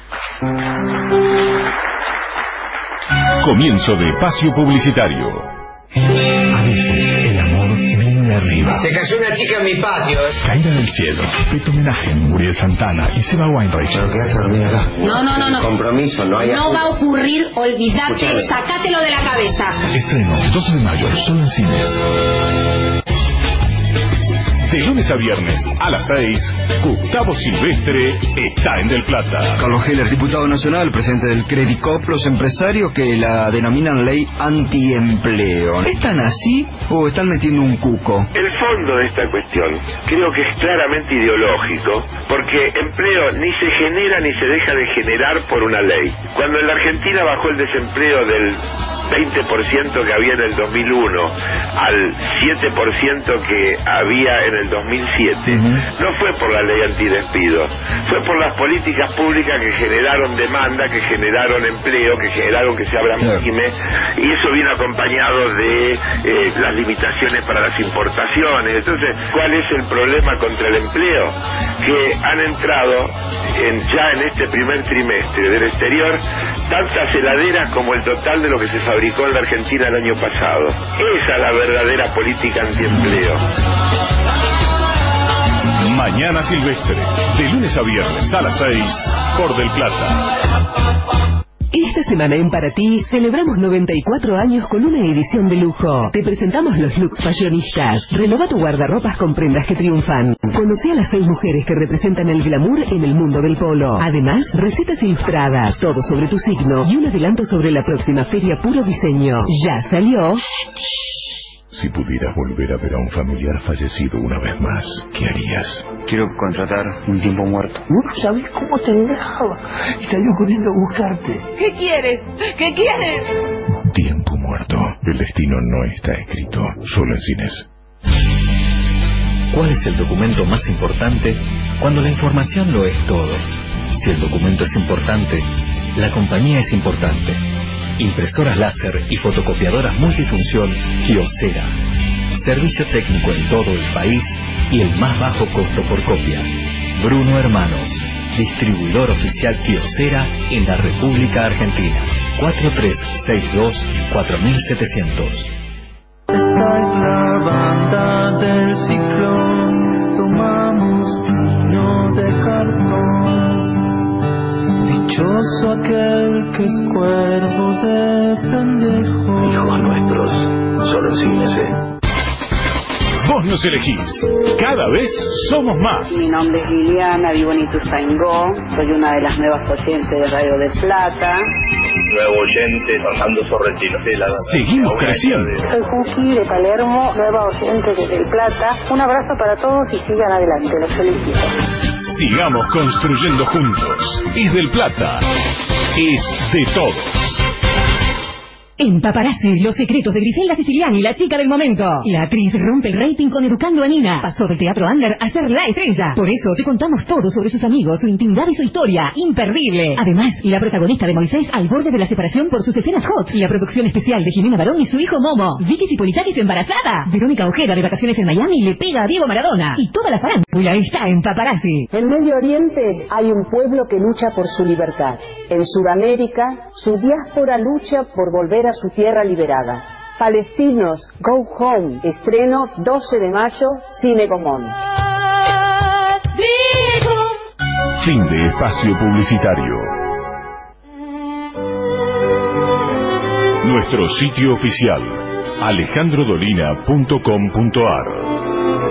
Comienzo de espacio publicitario. A veces el amor viene de arriba. Se cayó una chica en mi patio. Caída del cielo. Peto homenaje, Muriel Santana y Seba Weinreich. Pero quédate dormida acá. No. Compromiso, no hay. No va a ocurrir, olvídate, sacátelo de la cabeza. Estreno 12 de mayo, solo en cines. De lunes a viernes a las 6, Gustavo Silvestre está en Del Plata. Carlos Heller, diputado nacional, presidente del Credicop, los empresarios que la denominan ley antiempleo. ¿Están así o están metiendo un cuco? El fondo de esta cuestión creo que es claramente ideológico, porque empleo ni se genera ni se deja de generar por una ley. Cuando en la Argentina bajó el desempleo del 20% que había en el 2001 al 7% que había en el 2007, no fue por la ley antidespido, fue por las políticas públicas que generaron demanda, que generaron empleo, que generaron que se abran pymes, y eso vino acompañado de las limitaciones para las importaciones. Entonces, ¿cuál es el problema contra el empleo? Que han entrado ya en este primer trimestre del exterior tantas heladeras como el total de lo que se fabricó en la Argentina el año pasado. Esa es la verdadera política antiempleo. Mañana Silvestre, de lunes a viernes a las 6, por Del Plata. Esta semana en Para Ti celebramos 94 años con una edición de lujo. Te presentamos los looks fashionistas. Renova tu guardarropas con prendas que triunfan. Conoce a las 6 mujeres que representan el glamour en el mundo del polo. Además, recetas ilustradas, todo sobre tu signo y un adelanto sobre la próxima Feria Puro Diseño. Ya salió. Si pudieras volver a ver a un familiar fallecido una vez más, ¿qué harías? Quiero contratar un tiempo muerto. No sabes cómo te dejaba. Está yo corriendo a buscarte. ¿Qué quieres? ¿Qué quieres? Tiempo muerto. El destino no está escrito, solo en cines. ¿Cuál es el documento más importante cuando la información lo es todo? Si el documento es importante, la compañía es importante. Impresoras láser y fotocopiadoras multifunción Kyocera. Servicio técnico en todo el país y el más bajo costo por copia. Bruno Hermanos, distribuidor oficial Kyocera en la República Argentina. 4362-4700. Esta es la banda del ciclón, tomamos vino de cartón. Dichoso aquel que es cuervo de pendejo. Hijos nuestros, solo cines, Vos nos elegís. Cada vez somos más. Mi nombre es Liliana, vivo en Ituzaingó. Soy una de las nuevas oyentes de Radio del Plata. Nuevo oyente, Fernando Sorrentino. Seguimos creciendo. Soy Cookie de Palermo, nueva oyente de Del Plata. Un abrazo para todos y sigan adelante. Los felicito. Sigamos construyendo juntos. Es Del Plata. Es de todos. En Paparazzi, los secretos de Griselda Siciliani, la chica del momento. La actriz rompe el rating con Educando a Nina. Pasó del teatro under a ser la estrella. Por eso te contamos todo sobre sus amigos, su intimidad y su historia. Imperdible. Además, la protagonista de Moisés al borde de la separación por sus escenas hot. La producción especial de Jimena Barón y su hijo Momo. Vicky Cipolitakis embarazada. Verónica Ojeda de vacaciones en Miami le pega a Diego Maradona. Y toda la farándula está en Paparazzi. En Medio Oriente hay un pueblo que lucha por su libertad. En Sudamérica, su diáspora lucha por volver a su tierra liberada. Palestinos, Go Home. Estreno 12 de mayo, Cine Gomón. Fin de espacio publicitario. Nuestro sitio oficial, alejandrodolina.com.ar.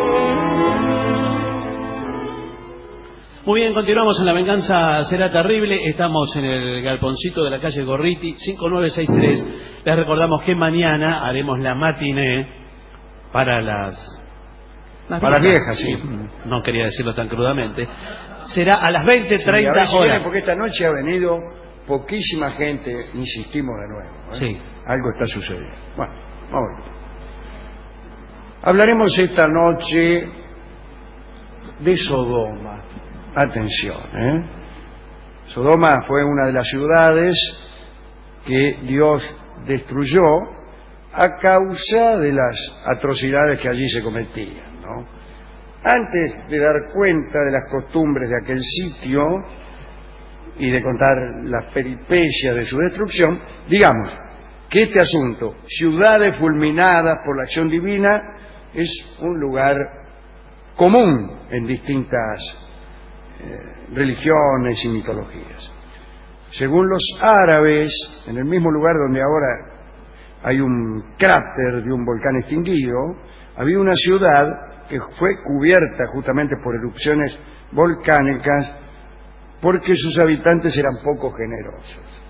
Muy bien, continuamos en La Venganza Será Terrible. Estamos en el galponcito de la calle Gorriti, 5963. Les recordamos que mañana haremos la matiné para las viejas, sí. No quería decirlo tan crudamente. Será a las 20:30 horas. Porque esta noche ha venido poquísima gente, insistimos de nuevo. Sí. Algo está sucediendo. Bueno, vamos. Hablaremos esta noche de Sodoma. Atención, Sodoma fue una de las ciudades que Dios destruyó a causa de las atrocidades que allí se cometían, ¿no? Antes de dar cuenta de las costumbres de aquel sitio y de contar las peripecias de su destrucción, digamos que este asunto, ciudades fulminadas por la acción divina, es un lugar común en distintas religiones y mitologías. Según los árabes, en el mismo lugar donde ahora hay un cráter de un volcán extinguido, había una ciudad que fue cubierta justamente por erupciones volcánicas porque sus habitantes eran poco generosos.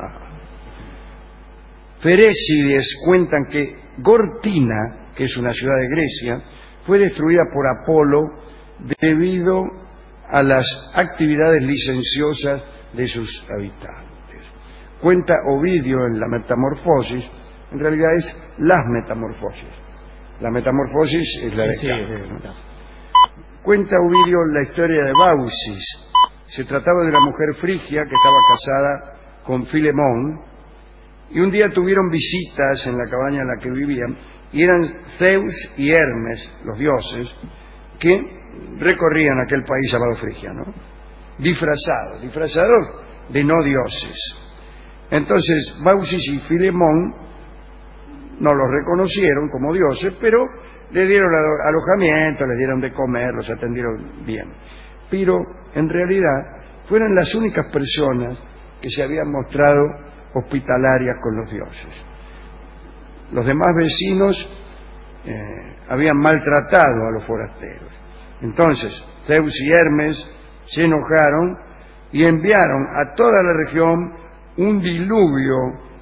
Ferécides cuentan que Gortina, que es una ciudad de Grecia, fue destruida por Apolo debido a las actividades licenciosas de sus habitantes. Cuenta Ovidio en la Metamorfosis, en realidad es las Metamorfosis. La Metamorfosis es la de Kafka. Cuenta Ovidio la historia de Baucis. Se trataba de una mujer frigia que estaba casada con Filemón, y un día tuvieron visitas en la cabaña en la que vivían, y eran Zeus y Hermes, los dioses, que recorrían aquel país llamado Frigia, ¿no? Disfrazados de no dioses. Entonces Baucis y Filemón no los reconocieron como dioses, pero les dieron alojamiento, les dieron de comer, los atendieron bien. Pero en realidad fueron las únicas personas que se habían mostrado hospitalarias con los dioses. Los demás vecinos habían maltratado a los forasteros. Entonces Zeus y Hermes se enojaron y enviaron a toda la región un diluvio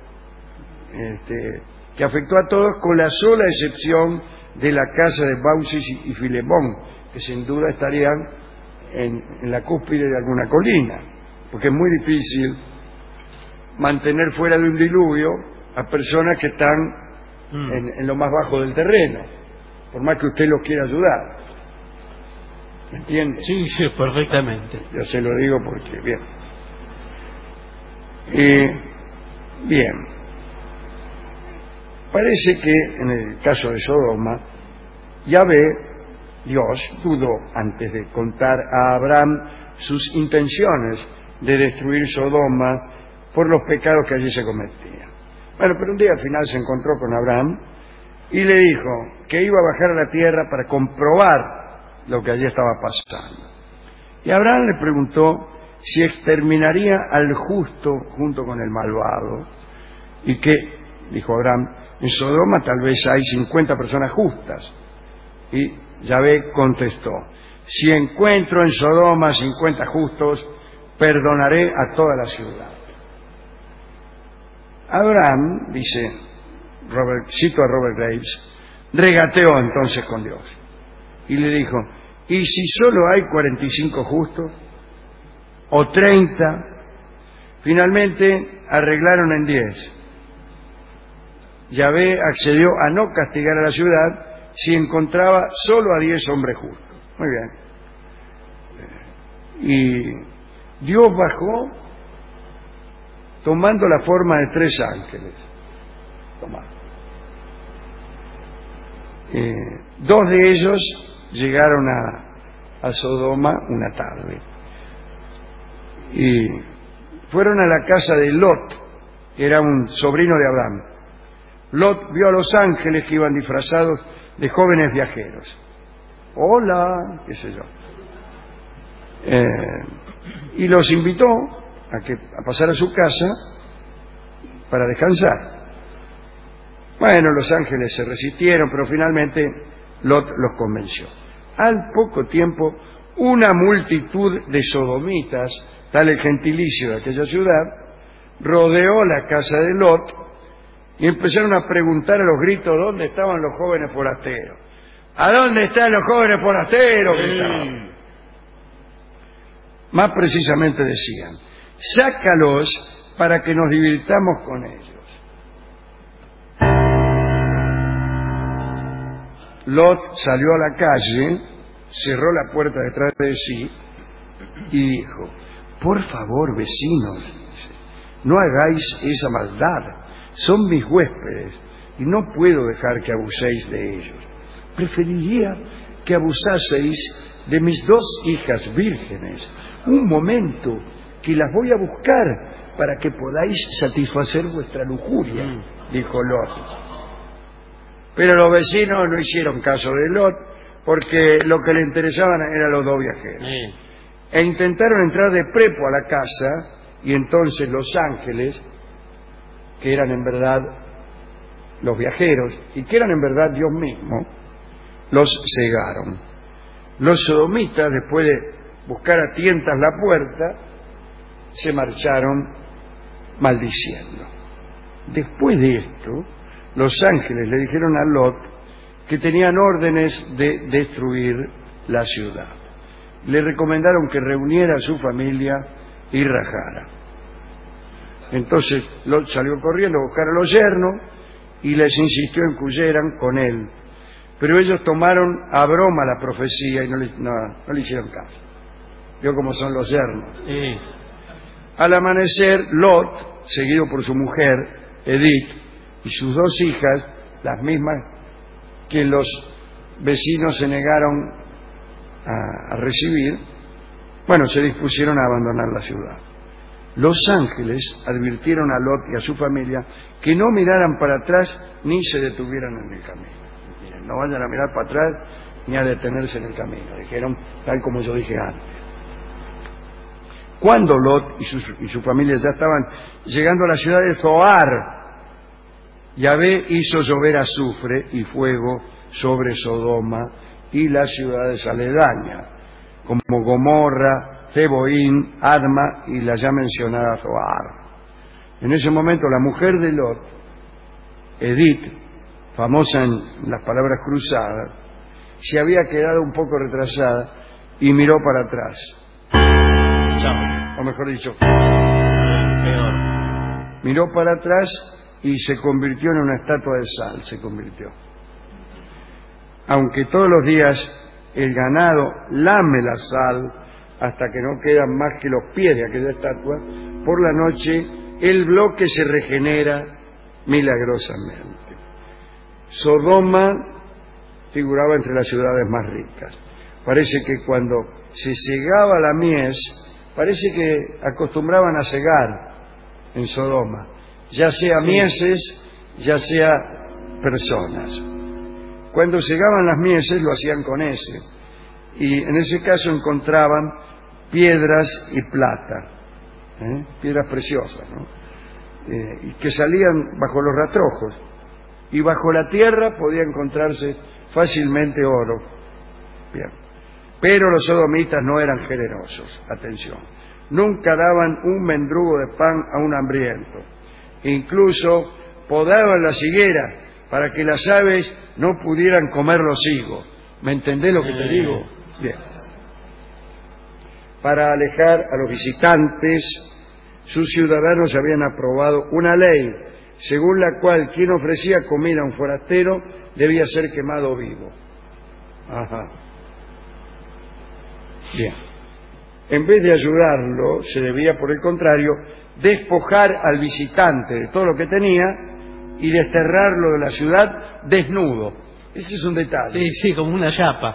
que afectó a todos, con la sola excepción de la casa de Baucis y Filemón, que sin duda estarían en la cúspide de alguna colina, porque es muy difícil mantener fuera de un diluvio a personas que están en lo más bajo del terreno, por más que usted los quiera ayudar. ¿Me entiende? Sí, perfectamente. Yo se lo digo porque, bien. Bien. Parece que en el caso de Sodoma, Yahvé, Dios, dudó antes de contar a Abraham sus intenciones de destruir Sodoma por los pecados que allí se cometían. Bueno, pero un día al final se encontró con Abraham y le dijo que iba a bajar a la tierra para comprobar lo que allí estaba pasando. Y Abraham le preguntó si exterminaría al justo junto con el malvado, y que, dijo Abraham, en Sodoma tal vez hay 50 personas justas. Y Yahvé contestó: si encuentro en Sodoma 50 justos, perdonaré a toda la ciudad. Abraham, dice cito a Robert Graves, regateó entonces con Dios y le dijo: ¿y si solo hay 45 justos? ¿O 30? Finalmente arreglaron en 10. Yahvé accedió a no castigar a la ciudad si encontraba solo a 10 hombres justos. Muy bien. Y Dios bajó tomando la forma de 3 ángeles. Dos de ellos llegaron a Sodoma una tarde y fueron a la casa de Lot, que era un sobrino de Abraham. Lot vio a los ángeles que iban disfrazados de jóvenes viajeros. Hola, qué sé yo. Y los invitó a pasar a su casa para descansar. Bueno, los ángeles se resistieron, pero finalmente Lot los convenció. Al poco tiempo, una multitud de sodomitas, tal el gentilicio de aquella ciudad, rodeó la casa de Lot y empezaron a preguntar a los gritos dónde estaban los jóvenes forasteros. ¿A dónde están los jóvenes forasteros? Gritaban. Más precisamente decían, sácalos para que nos divirtamos con ellos. Lot salió a la calle, cerró la puerta detrás de sí y dijo, por favor, vecinos, no hagáis esa maldad. Son mis huéspedes y no puedo dejar que abuséis de ellos. Preferiría que abusaseis de mis 2 hijas vírgenes. Un momento, que las voy a buscar para que podáis satisfacer vuestra lujuria, dijo Lot. Pero los vecinos no hicieron caso de Lot, porque lo que le interesaban eran los 2 viajeros. E intentaron entrar de prepo a la casa, y entonces los ángeles, que eran en verdad los viajeros, y que eran en verdad Dios mismo, los cegaron. Los sodomitas, después de buscar a tientas la puerta, se marcharon maldiciendo. Después de esto, los ángeles le dijeron a Lot que tenían órdenes de destruir la ciudad. Le recomendaron que reuniera a su familia y rajara. Entonces Lot salió corriendo a buscar a los yernos y les insistió en que huyeran con él. Pero ellos tomaron a broma la profecía y no le hicieron caso. Vio cómo son los yernos. Al amanecer, Lot, seguido por su mujer, Edith, y sus 2 hijas, las mismas que los vecinos se negaron a recibir, bueno, se dispusieron a abandonar la ciudad. Los ángeles advirtieron a Lot y a su familia que no miraran para atrás ni se detuvieran en el camino. Miren, no vayan a mirar para atrás ni a detenerse en el camino, dijeron, tal como yo dije antes. Cuando Lot y su familia ya estaban llegando a la ciudad de Zoar, Yahvé hizo llover azufre y fuego sobre Sodoma y las ciudades aledañas, como Gomorra, Zeboín, Adma y la ya mencionada Zoar. En ese momento la mujer de Lot, Edith, famosa en las palabras cruzadas, se había quedado un poco retrasada y miró para atrás. O mejor dicho, miró para atrás y se convirtió en una estatua de sal, se convirtió. Aunque todos los días el ganado lame la sal hasta que no quedan más que los pies de aquella estatua, por la noche el bloque se regenera milagrosamente. Sodoma figuraba entre las ciudades más ricas. Parece que cuando se segaba la mies, parece que acostumbraban a segar en Sodoma, ya sea mieses, ya sea personas. Cuando segaban las mieses lo hacían con ese, y en ese caso encontraban piedras y plata, piedras preciosas, ¿no? Y que salían bajo los rastrojos, y bajo la tierra podía encontrarse fácilmente oro. Bien. Pero los sodomitas no eran generosos, atención, nunca daban un mendrugo de pan a un hambriento, incluso podaban las higueras para que las aves no pudieran comer los higos. ¿Me entendés lo que te digo? Bien. Para alejar a los visitantes, sus ciudadanos habían aprobado una ley según la cual quien ofrecía comida a un forastero debía ser quemado vivo. Ajá. Bien. En vez de ayudarlo, se debía, por el contrario, despojar al visitante de todo lo que tenía y desterrarlo de la ciudad desnudo. Ese es un detalle. Sí, como una chapa.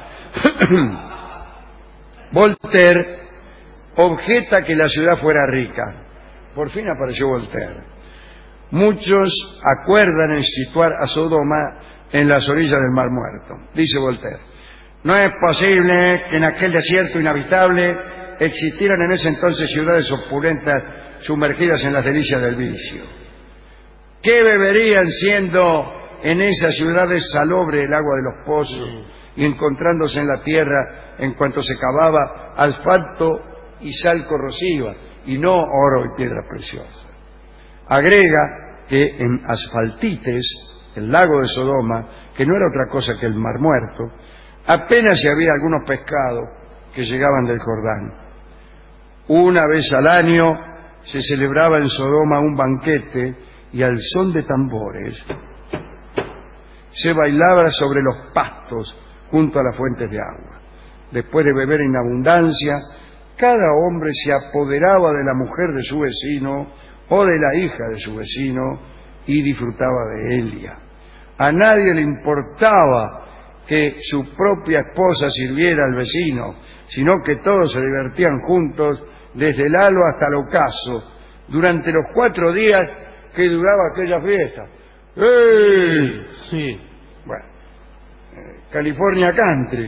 Voltaire objeta que la ciudad fuera rica. Por fin apareció Voltaire. Muchos acuerdan en situar a Sodoma en las orillas del Mar Muerto. Dice Voltaire, no es posible que en aquel desierto inhabitable existieran en ese entonces ciudades opulentas sumergidas en las delicias del vicio. ¿Qué beberían siendo en esas ciudades salobre el agua de los pozos y encontrándose en la tierra, en cuanto se cavaba, asfalto y sal corrosiva, y no oro y piedras preciosas. Agrega que en Asfaltites, el lago de Sodoma, que no era otra cosa que el Mar Muerto, apenas si había algunos pescados que llegaban del Jordán. Una vez al año se celebraba en Sodoma un banquete y al son de tambores se bailaba sobre los pastos junto a las fuentes de agua. Después de beber en abundancia, cada hombre se apoderaba de la mujer de su vecino o de la hija de su vecino y disfrutaba de ella. A nadie le importaba que su propia esposa sirviera al vecino, sino que todos se divertían juntos desde el halo hasta el ocaso durante los 4 días que duraba aquella fiesta. ¡Ey! Sí. Bueno, California Country.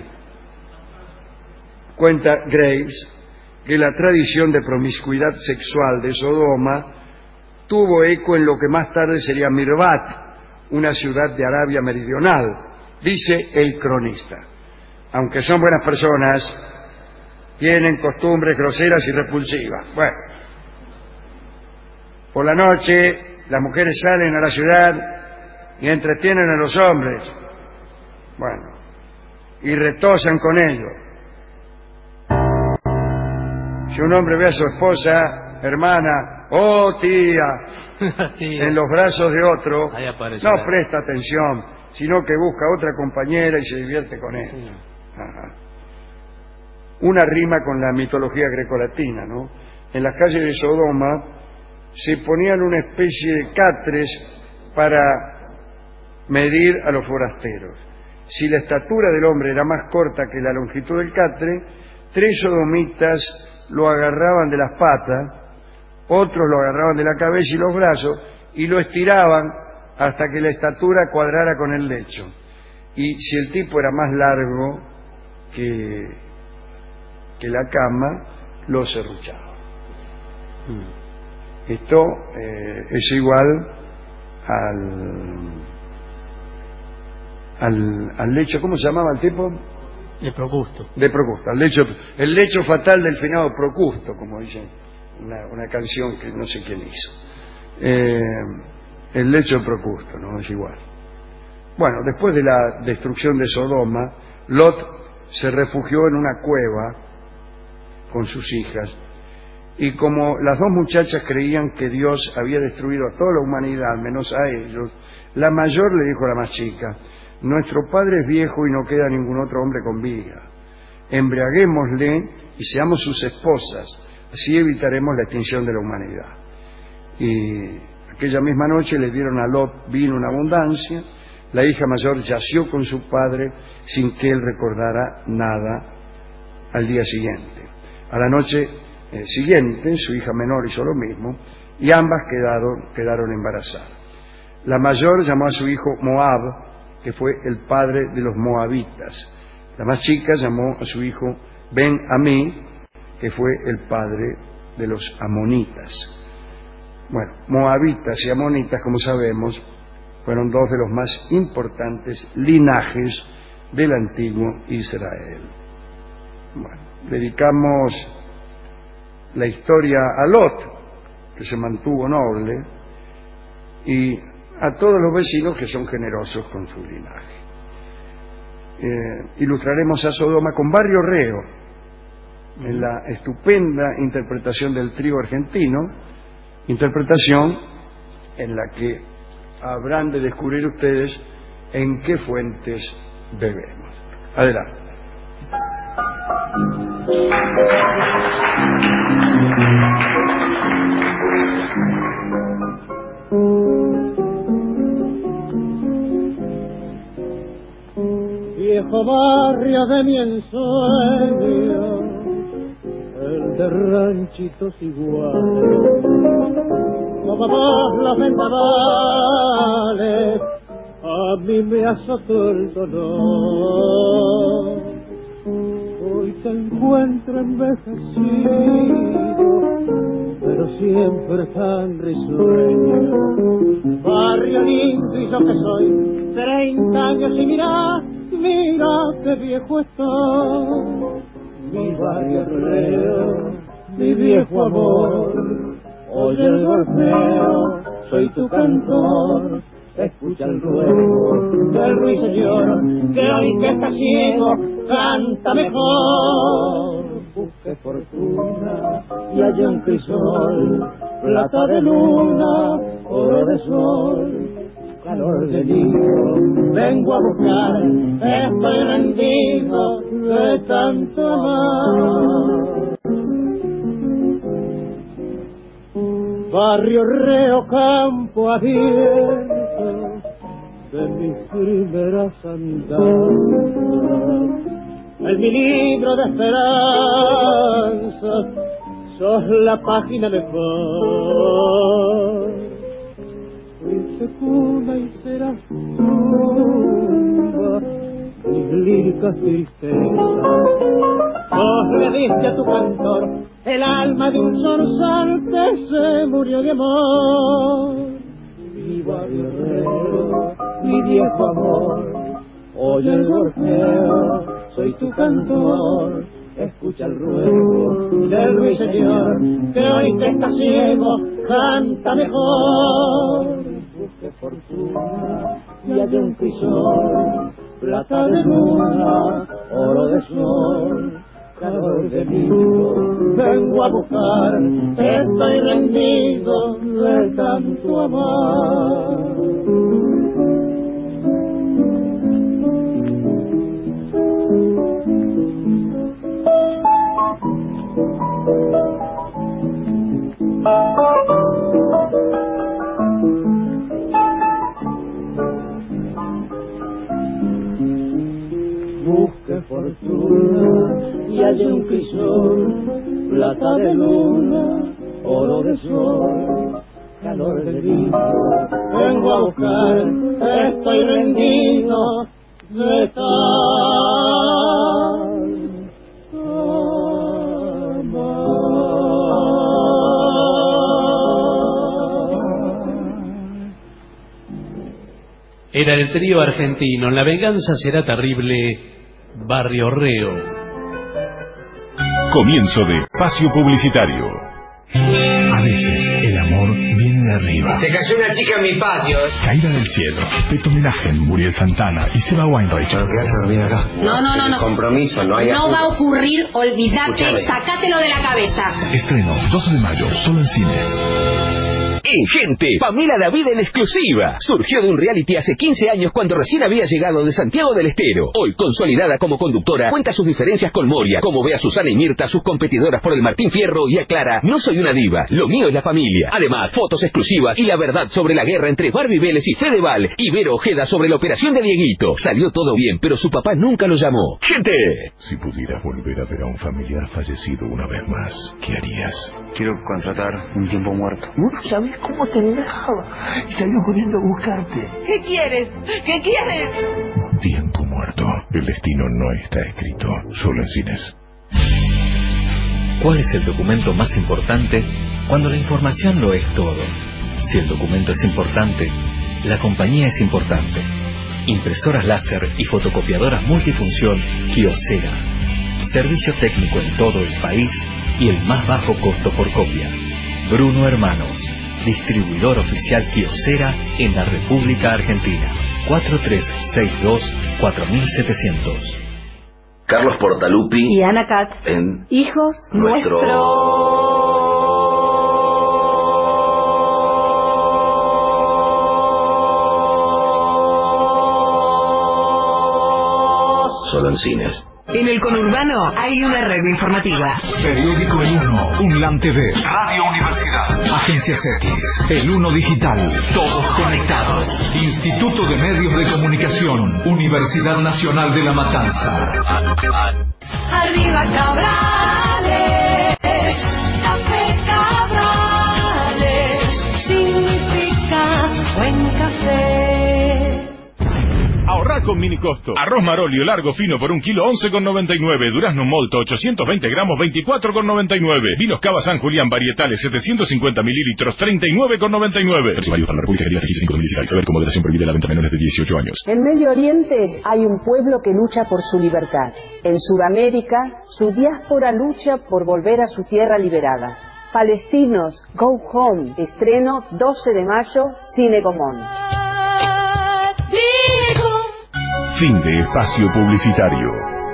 Cuenta Graves que la tradición de promiscuidad sexual de Sodoma tuvo eco en lo que más tarde sería Mirbat, una ciudad de Arabia Meridional, dice el cronista. Aunque son buenas personas, tienen costumbres groseras y repulsivas. Bueno, por la noche las mujeres salen a la ciudad y entretienen a los hombres. Bueno, y retosan con ellos. Si un hombre ve a su esposa, hermana, oh tía, en los brazos de otro, no presta atención, sino que busca otra compañera y se divierte con él. Ajá. Una rima con la mitología grecolatina, ¿no? En las calles de Sodoma se ponían una especie de catres para medir a los forasteros. Si la estatura del hombre era más corta que la longitud del catre, 3 sodomitas lo agarraban de las patas, otros lo agarraban de la cabeza y los brazos y lo estiraban hasta que la estatura cuadrara con el lecho. Y si el tipo era más largo que la cama, lo serruchaba. Esto es igual al lecho, ¿cómo se llamaba el tipo? De Procusto. De Procusto, el lecho fatal del finado Procusto, como dice una canción que no sé quién hizo. El lecho de Procusto, ¿no? Es igual. Bueno, después de la destrucción de Sodoma, Lot se refugió en una cueva con sus hijas, y como las 2 muchachas creían que Dios había destruido a toda la humanidad, menos a ellos, la mayor le dijo a la más chica: nuestro padre es viejo y no queda ningún otro hombre con vida. Embriaguémosle y seamos sus esposas, así evitaremos la extinción de la humanidad. Y aquella misma noche le dieron a Lot vino en abundancia. La hija mayor yació con su padre sin que él recordara nada al día siguiente. A la noche siguiente su hija menor hizo lo mismo y ambas quedaron embarazadas. La mayor llamó a su hijo Moab, que fue el padre de los moabitas. La más chica llamó a su hijo Ben-Amí, que fue el padre de los amonitas. Bueno, moabitas y amonitas, como sabemos, fueron 2 de los más importantes linajes del antiguo Israel. Bueno, dedicamos la historia a Lot, que se mantuvo noble, y a todos los vecinos que son generosos con su linaje. Ilustraremos a Sodoma con Barrio Reo, en la estupenda interpretación del trío argentino, interpretación en la que habrán de descubrir ustedes en qué fuentes bebemos. Adelante. Viejo barrio de mi ensueño, el de ranchitos iguales, como los vendavales, a mí me azotó el dolor. Hoy te encuentro envejecido, pero siempre tan risueño. Barrio lindo y yo que soy 30 años y mira qué viejo estoy. Mi barrio reo, mi viejo amor, oye el golpeo, soy tu cantor. Escucha el ruego del ruiseñor, que hoy que está ciego canta mejor. Busque fortuna y haya un crisol, plata de luna, oro de sol, calor de lío, vengo a buscar, estoy rendido de tanto amar. Barrio Reo, campo abierto de mis primeras andanzas, en mi libro de esperanzas sos la página mejor. Fuiste cuna y serás tumba, mis líricas tristezas. Vos le diste a tu cantor el alma de un zorzal que se murió de amor. Mi barrio reo, mi viejo amor, oye el golpeo, soy tu cantor. Escucha el ruego del ruiseñor, que hoy que está ciego canta mejor. Busque fortuna y haya un crisol, plata de luna, oro de sol, calor de lío, vengo a buscar, estoy rendido de tanto amar. Busque fortuna y haya un crisol, plata de luna, oro de sol, calor de vino, vengo a buscar, estoy rendido de tanto amar. Era el trío argentino La Venganza Será Terrible, Barrio Reo. Comienzo de espacio publicitario. A veces el amor viene de arriba. Se cayó una chica en mi patio. Caída del cielo. Peto Homenaje, Muriel Santana y Seba Weinreich. Pero quédate a dormir acá. No. Compromiso, no hay No apuro. va a ocurrir, olvídate, Escúchame. sacátelo de la cabeza. Estreno 12 de mayo, solo en cines. Ingente, Pamela David en exclusiva. Surgió de un reality hace 15 años cuando recién había llegado de Santiago del Estero. Hoy, consolidada como conductora, cuenta sus diferencias con Moria, como ve a Susana y Mirta, sus competidoras por el Martín Fierro, y aclara: no soy una diva, lo mío es la familia. Además, fotos exclusivas y la verdad sobre la guerra entre Barbie Vélez y Fedeval, y Vero Ojeda sobre la operación de Dieguito. Salió todo bien, pero su papá nunca lo llamó. ¡Gente! Si pudieras volver a ver a un familiar fallecido una vez más, ¿qué harías? Quiero contratar un tiempo muerto. ¿Sabes cómo te enojaba? Y salió corriendo a buscarte. ¿Qué quieres? ¿Qué quieres? Tiempo muerto. El destino no está escrito, solo en cines. ¿Cuál es el documento más importante cuando la información lo es todo? Si el documento es importante, la compañía es importante. Impresoras láser y fotocopiadoras multifunción Kyocera. Servicio técnico en todo el país y el más bajo costo por copia. Bruno Hermanos, distribuidor oficial Kyocera en la República Argentina. 4362-4700. Carlos Portalupi y Ana Katz en Hijos nuestro... Solo en cines. En el conurbano hay una red informativa. Periódico El Uno, UNLAM TV, Radio Universidad, Agencias X, El Uno Digital, todos conectados. Instituto de Medios de Comunicación, Universidad Nacional de La Matanza. Arriba Cabrales, café Cabrales, significa buen café. Ahorrar con mini costo. Arroz Marolio largo fino por 1 kilo 11,99. Durazno Molto 820 gramos 24,99. Vinos Cava San Julián varietales 750 mililitros 39,99. Válido para la República Argentina 2016. Saber con moderación prohibida la venta a menores de 18 años. En Medio Oriente hay un pueblo que lucha por su libertad. En Sudamérica, su diáspora lucha por volver a su tierra liberada. Palestinos, Go Home, estreno 12 de mayo, Cine Gomón. Fin de espacio publicitario.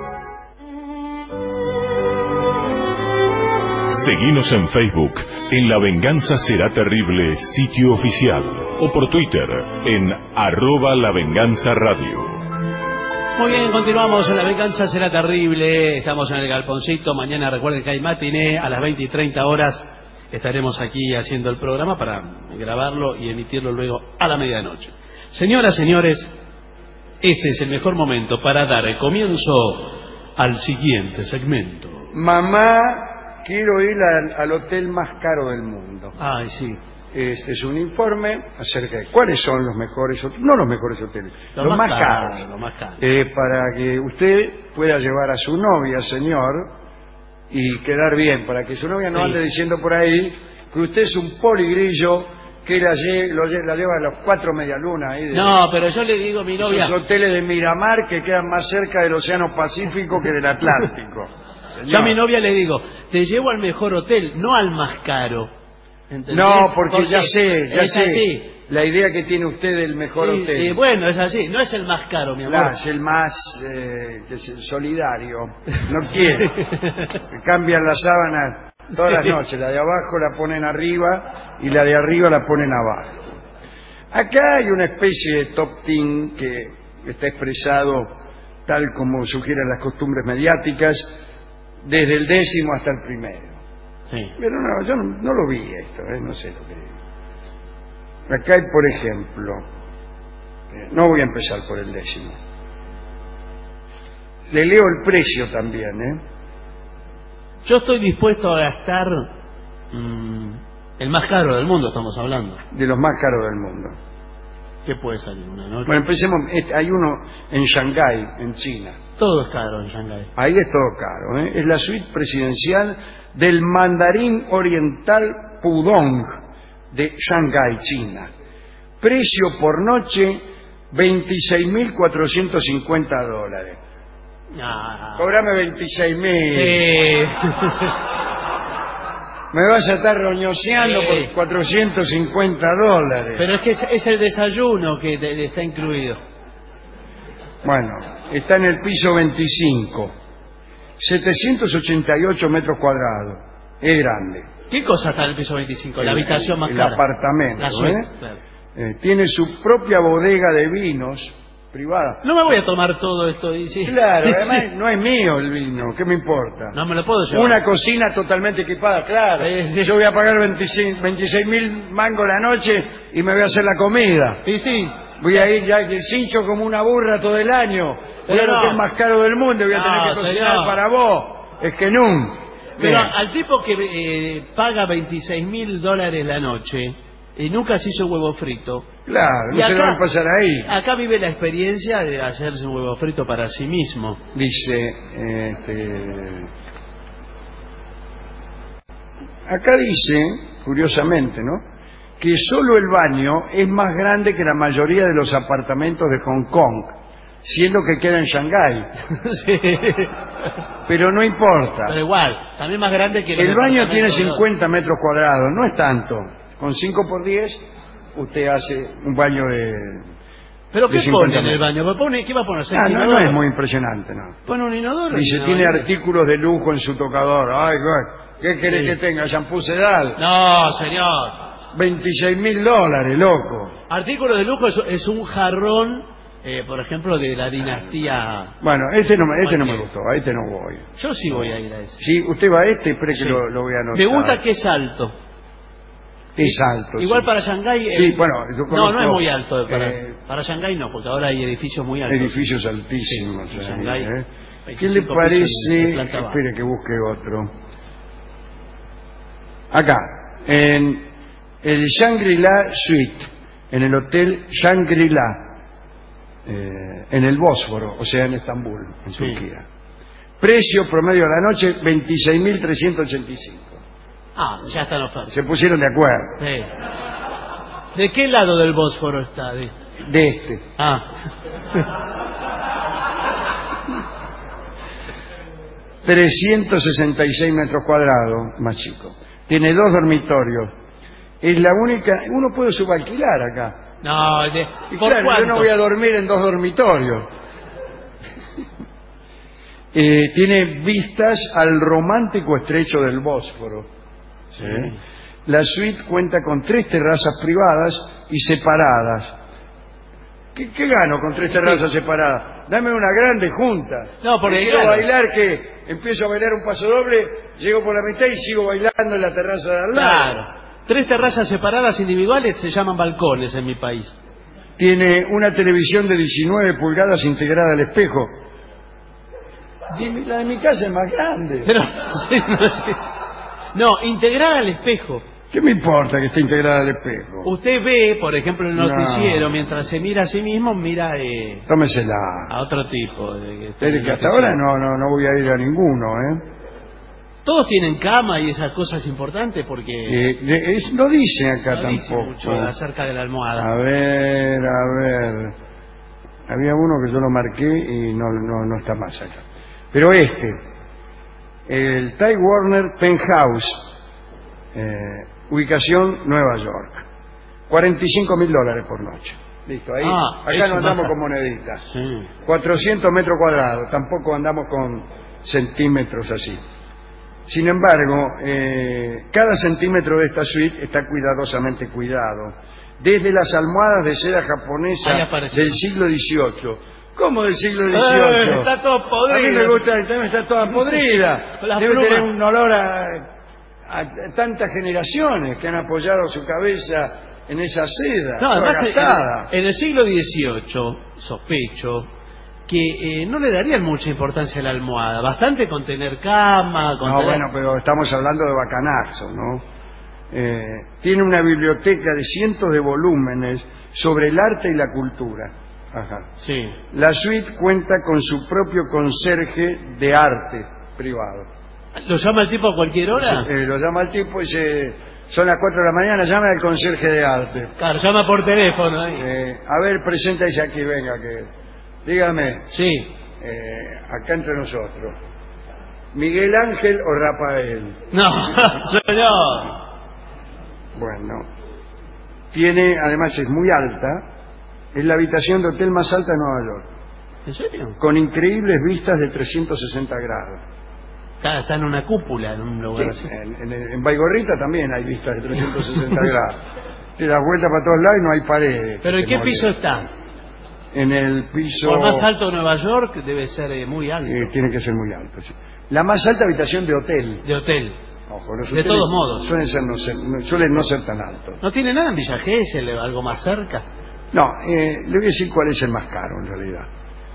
Seguinos en Facebook, en La Venganza Será Terrible, sitio oficial, o por Twitter, en @lavenganzaradio. Muy bien, continuamos en La Venganza Será Terrible. Estamos en el Galponcito. Mañana recuerden que hay matiné a las 20 y 30 horas. Estaremos aquí haciendo el programa para grabarlo y emitirlo luego a la medianoche. Señoras, señores, este es el mejor momento para dar el comienzo al siguiente segmento. Mamá, quiero ir al hotel más caro del mundo. Ay, sí. Este es un informe acerca de cuáles son los mejores hoteles, no los mejores hoteles, los más caros. Los más caros. Para que usted pueda llevar a su novia, señor, y quedar bien, para que su novia no ande diciendo por ahí que usted es un poligrillo que la lleva a los 4 medialunas. No, pero yo le digo a mi novia... Esos hoteles de Miramar que quedan más cerca del Océano Pacífico que del Atlántico. Yo a mi novia le digo, te llevo al mejor hotel, no al más caro. ¿Entendés? No, porque ya sé. Así. La idea que tiene usted del mejor hotel. Bueno, es así, no es el más caro, mi amor. Es el más solidario. No quiere. Cambian las sábanas todas las noches. La de abajo la ponen arriba y la de arriba la ponen abajo. Acá hay una especie de top 10 que está expresado tal como sugieren las costumbres mediáticas, desde el 10º hasta el 1º. Sí. Pero no, yo no lo vi esto, no sé lo que... Acá hay, por ejemplo, no voy a empezar por el 10º. Le leo el precio también, Yo estoy dispuesto a gastar el más caro del mundo, estamos hablando. De los más caros del mundo. ¿Qué puede salir una noche? Bueno, empecemos. Hay uno en Shanghái, en China. Todo es caro en Shanghái. Ahí es todo caro, Es la suite presidencial del Mandarín Oriental Pudong de Shanghái, China. Precio por noche, $26.450. Cobrame 26.000. Sí. Me vas a estar roñoseando por $450. Pero es que es el desayuno que está incluido. Bueno, está en el piso 25. 788 metros cuadrados. Es grande. ¿Qué cosa está en el piso 25? La habitación más cara. El apartamento. La suite, claro. Tiene su propia bodega de vinos privada. No me voy a tomar todo esto, dice. Claro, además no es mío el vino, ¿qué me importa? No me lo puedo llevar. Una cocina totalmente equipada, claro. Yo voy a pagar 26.000 mangos la noche y me voy a hacer la comida. Y sí. Voy a ir ya cincho como una burra todo el año. Pero que es más caro del mundo, voy a tener que cocinar para vos. Es que nunca. Pero al tipo que paga $26.000 la noche y nunca se hizo huevo frito. Claro, no se lo van a pasar ahí. Acá vive la experiencia de hacerse un huevo frito para sí mismo. Dice, acá dice, curiosamente, ¿no?, que solo el baño es más grande que la mayoría de los apartamentos de Hong Kong, siendo que queda en Shanghái. Sí. Pero no importa. Pero igual, también más grande que el baño tiene 50 metros cuadrados, no es tanto. Con 5 por 10 usted hace un baño de... ¿Pero qué pone en el baño? ¿Qué va a poner? No es muy impresionante, ¿no? ¿Pone un inodoro? Dice, tiene artículos de lujo en su tocador. Ay, ¿qué querés que tenga? ¿Shampoo Sedal? No, señor. $26.000, loco. Artículos de lujo es un jarrón, por ejemplo, de la dinastía... Bueno, este no me gustó, a este no voy. Yo sí voy a ir a ese. Sí, usted va a este, espere que lo voy a anotar. Me gusta que es alto. Es alto. Igual para Shanghái... Sí, bueno, yo conozco, no es muy alto. Para Shanghái no, porque ahora hay edificios muy altos. Edificios altísimos. Sí, Shanghái, ¿qué le parece? Espere que busque otro. Acá, en el Shangri-La Suite, en el Hotel Shangri-La. en el Bósforo, o sea, en Estambul, en Turquía. Precio promedio de la noche, 26.385. Ah, ya está en oferta. Se pusieron de acuerdo. Sí. ¿De qué lado del Bósforo está? De este. Ah. 366 metros cuadrados, más chico. Tiene 2 dormitorios. Es la única... Uno puede subalquilar acá. No, y claro, yo no voy a dormir en 2 dormitorios. Tiene vistas al romántico estrecho del Bósforo. ¿Sí? La suite cuenta con 3 terrazas privadas y separadas. ¿Qué gano con 3 terrazas separadas? Dame una grande junta. No, porque quiero bailar, que empiezo a bailar un paso doble, llego por la mitad y sigo bailando en la terraza de al lado. Claro. 3 terrazas separadas individuales se llaman balcones en mi país. Tiene una televisión de 19 pulgadas integrada al espejo. La de mi casa es más grande. Pero, no, integrada al espejo. ¿Qué me importa que esté integrada al espejo? Usted ve, por ejemplo, el noticiero, mientras se mira a sí mismo, mira tómesela a otro tipo. Que hasta ahora no voy a ir a ninguno, Todos tienen cama y esas cosas importantes porque... no dice acá no tampoco. Dice mucho acerca de la almohada. A ver. Había uno que yo lo marqué y no está más acá. Pero el Time Warner Penthouse, ubicación Nueva York, $45.000 por noche. Listo, ahí. Acá no andamos con moneditas. Sí. 400 metros cuadrados, tampoco andamos con centímetros así. Sin embargo, cada centímetro de esta suite está cuidadosamente cuidado. Desde las almohadas de seda japonesa del siglo XVIII. ¿Cómo del siglo XVIII? Está todo podrido. A mí me gusta, está toda podrida. Debe tener un olor a tantas generaciones que han apoyado su cabeza en esa seda. No, además en el siglo XVIII, sospecho, que no le darían mucha importancia a la almohada. Bastante con tener cama. Bueno, pero estamos hablando de bacanazo, ¿no? Tiene una biblioteca de cientos de volúmenes sobre el arte y la cultura. Ajá. Sí. La suite cuenta con su propio conserje de arte privado. ¿Lo llama el tipo a cualquier hora? Lo llama el tipo y son las 4 de la mañana, llama al conserje de arte. Claro, llama por teléfono. A ver, preséntese aquí, venga, dígame. Sí. Acá entre nosotros. ¿Miguel Ángel o Rafael? No, señor. Bueno. Además es muy alta. Es la habitación de hotel más alta de Nueva York. ¿En serio? Con increíbles vistas de 360 grados. Claro, está en una cúpula, en un lugar así. En Baigorrita también hay vistas de 360 grados. Te das vuelta para todos lados y no hay paredes. ¿Pero en qué piso está? En el piso... Por más alto de Nueva York debe ser muy alto. Tiene que ser muy alto, sí. La más alta habitación de hotel. De hotel. Ojo, los de todos modos. Suelen no ser tan altos. ¿No tiene nada en Villa Gesell, algo más cerca? No, le voy a decir cuál es el más caro en realidad.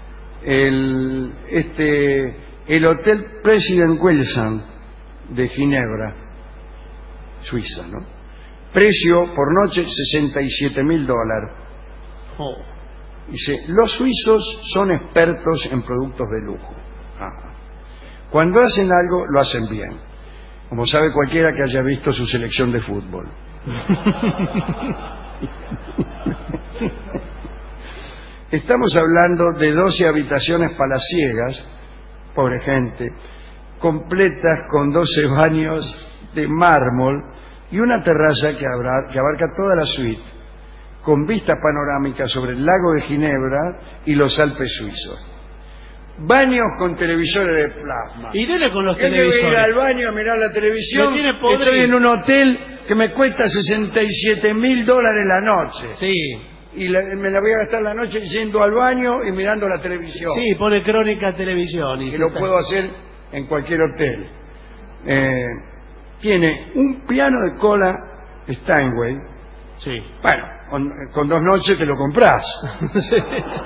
El Hotel President Wilson de Ginebra, Suiza, ¿no? Precio por noche $67.000. Oh. Dice, los suizos son expertos en productos de lujo. Cuando hacen algo, lo hacen bien. Como sabe cualquiera que haya visto su selección de fútbol. Estamos hablando de 12 habitaciones palaciegas, pobre gente, completas con 12 baños de mármol y una terraza que abarca toda la suite, con vista panorámica sobre el lago de Ginebra y los Alpes suizos. Baños con televisores de plasma. Y dele con los televisores. Voy a ir al baño a mirar la televisión. Estoy en un hotel que me cuesta $67.000 la noche. Sí. Y me la voy a gastar la noche yendo al baño y mirando la televisión. Sí, pone Crónica Televisión. Y lo puedo hacer en cualquier hotel. Tiene un piano de cola Steinway. Sí. Bueno, con 2 noches te lo comprás. Sí.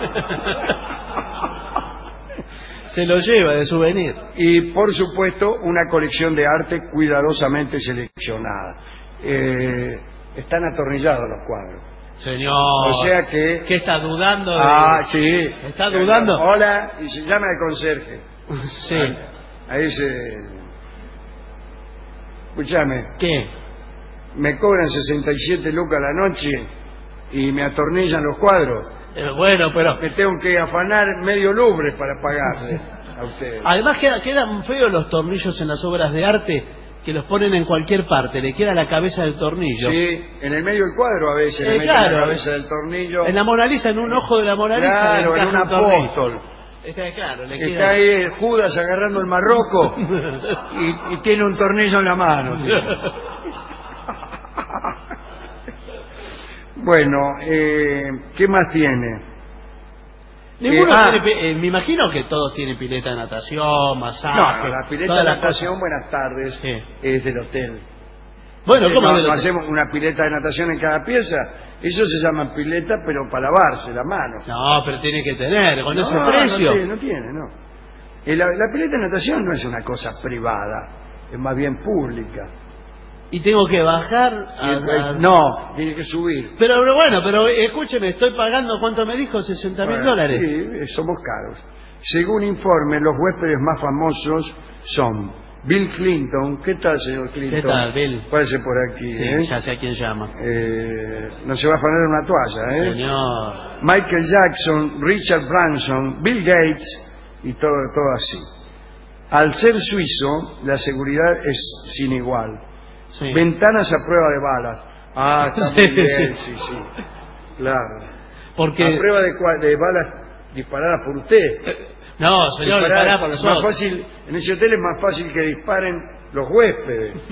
Se lo lleva de souvenir. Y por supuesto una colección de arte cuidadosamente seleccionada. Están atornillados los cuadros. Señor. O sea que... ¿Qué está dudando? Sí. ¿Está dudando? Hola, y se llama el conserje. Sí. Ahí se... Escúchame. ¿Qué? Me cobran 67 lucas a la noche y me atornillan los cuadros. Bueno, pero... Me tengo que afanar medio lubre para pagarle a ustedes. Además quedan feos los tornillos en las obras de arte, que los ponen en cualquier parte, le queda la cabeza del tornillo. Sí, en el medio del cuadro a veces le meten claro, la cabeza del tornillo. En la Mona Lisa, en un ojo de la Mona Lisa. Claro, en un apóstol. Claro, le Está queda... ahí Judas agarrando el marroco y tiene un tornillo en la mano. Bueno, ¿qué más tiene? Ninguno tiene, me imagino que todos tienen pileta de natación, masaje. No, la pileta de natación, buenas tardes, es del hotel. Bueno, ¿cómo no hacemos una pileta de natación en cada pieza? Eso se llama pileta, pero para lavarse la mano. No, pero tiene que tener, con ese precio. No tiene. La pileta de natación no es una cosa privada, es más bien pública. Y tengo que bajar No, tiene que subir. Pero escúcheme, estoy pagando, ¿cuánto me dijo? $60.000. Sí, somos caros. Según informe, los huéspedes más famosos son Bill Clinton. ¿Qué tal, señor Clinton? ¿Qué tal, Bill? Pase por aquí. Sí, ya sé a quién llama. No se va a poner una toalla, ¿eh? Señor. Michael Jackson, Richard Branson, Bill Gates y todo así. Al ser suizo, la seguridad es sin igual. Sí. Ventanas a prueba de balas. Está muy bien, sí. Claro. Porque... A prueba de balas disparadas por usted. No, señor, disparada por los otros. Fácil, en ese hotel es más fácil que disparen los huéspedes.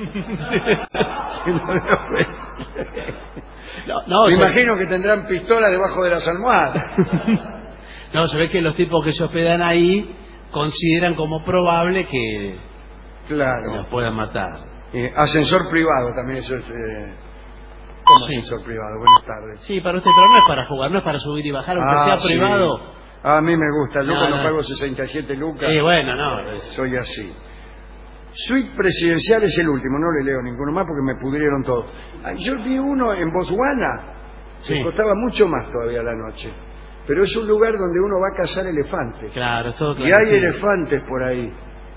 Me imagino que tendrán pistolas debajo de las almohadas. No, se ve que los tipos que se hospedan ahí consideran como probable que los puedan matar. Ascensor privado también, eso es... ¿Cómo ascensor privado? Buenas tardes. Sí, para usted, pero no es para jugar, no es para subir y bajar, aunque sea privado. A mí me gusta, yo cuando pago 67 lucas... Soy así. Suite presidencial es el último, no le leo ninguno más porque me pudrieron todos. Yo vi uno en Botswana, que costaba mucho más todavía la noche. Pero es un lugar donde uno va a cazar elefantes. Claro, todo y hay elefantes por ahí.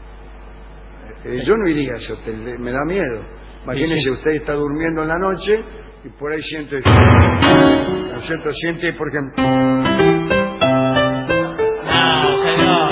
Yo no iría a ese hotel, me da miedo. Imagínese, usted está durmiendo en la noche y por ahí siente... ¿No es cierto? Siente, por ejemplo... No, señor.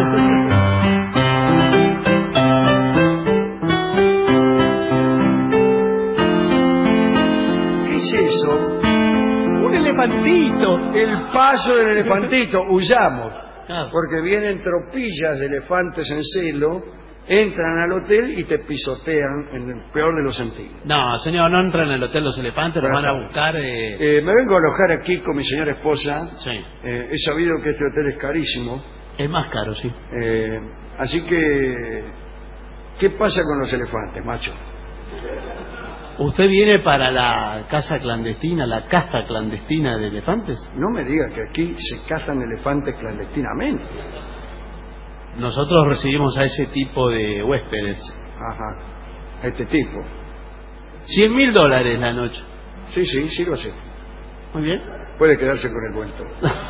¿Qué es eso? Un elefantito. El paso del elefantito. Huyamos. Porque vienen tropillas de elefantes en celo, entran al hotel y te pisotean en el peor de los sentidos. No, señor, no entran al hotel los elefantes, los van a buscar... me vengo a alojar aquí con mi señora esposa. Sí. He sabido que este hotel es carísimo. Es más caro, sí. Así que... ¿Qué pasa con los elefantes, macho? ¿Usted viene para la casa clandestina, la caza clandestina de elefantes? No me diga que aquí se cazan elefantes clandestinamente. Nosotros recibimos a ese tipo de huéspedes. Ajá, a este tipo. $100.000 la noche. Sí lo sé. Muy bien. Puede quedarse con el cuento.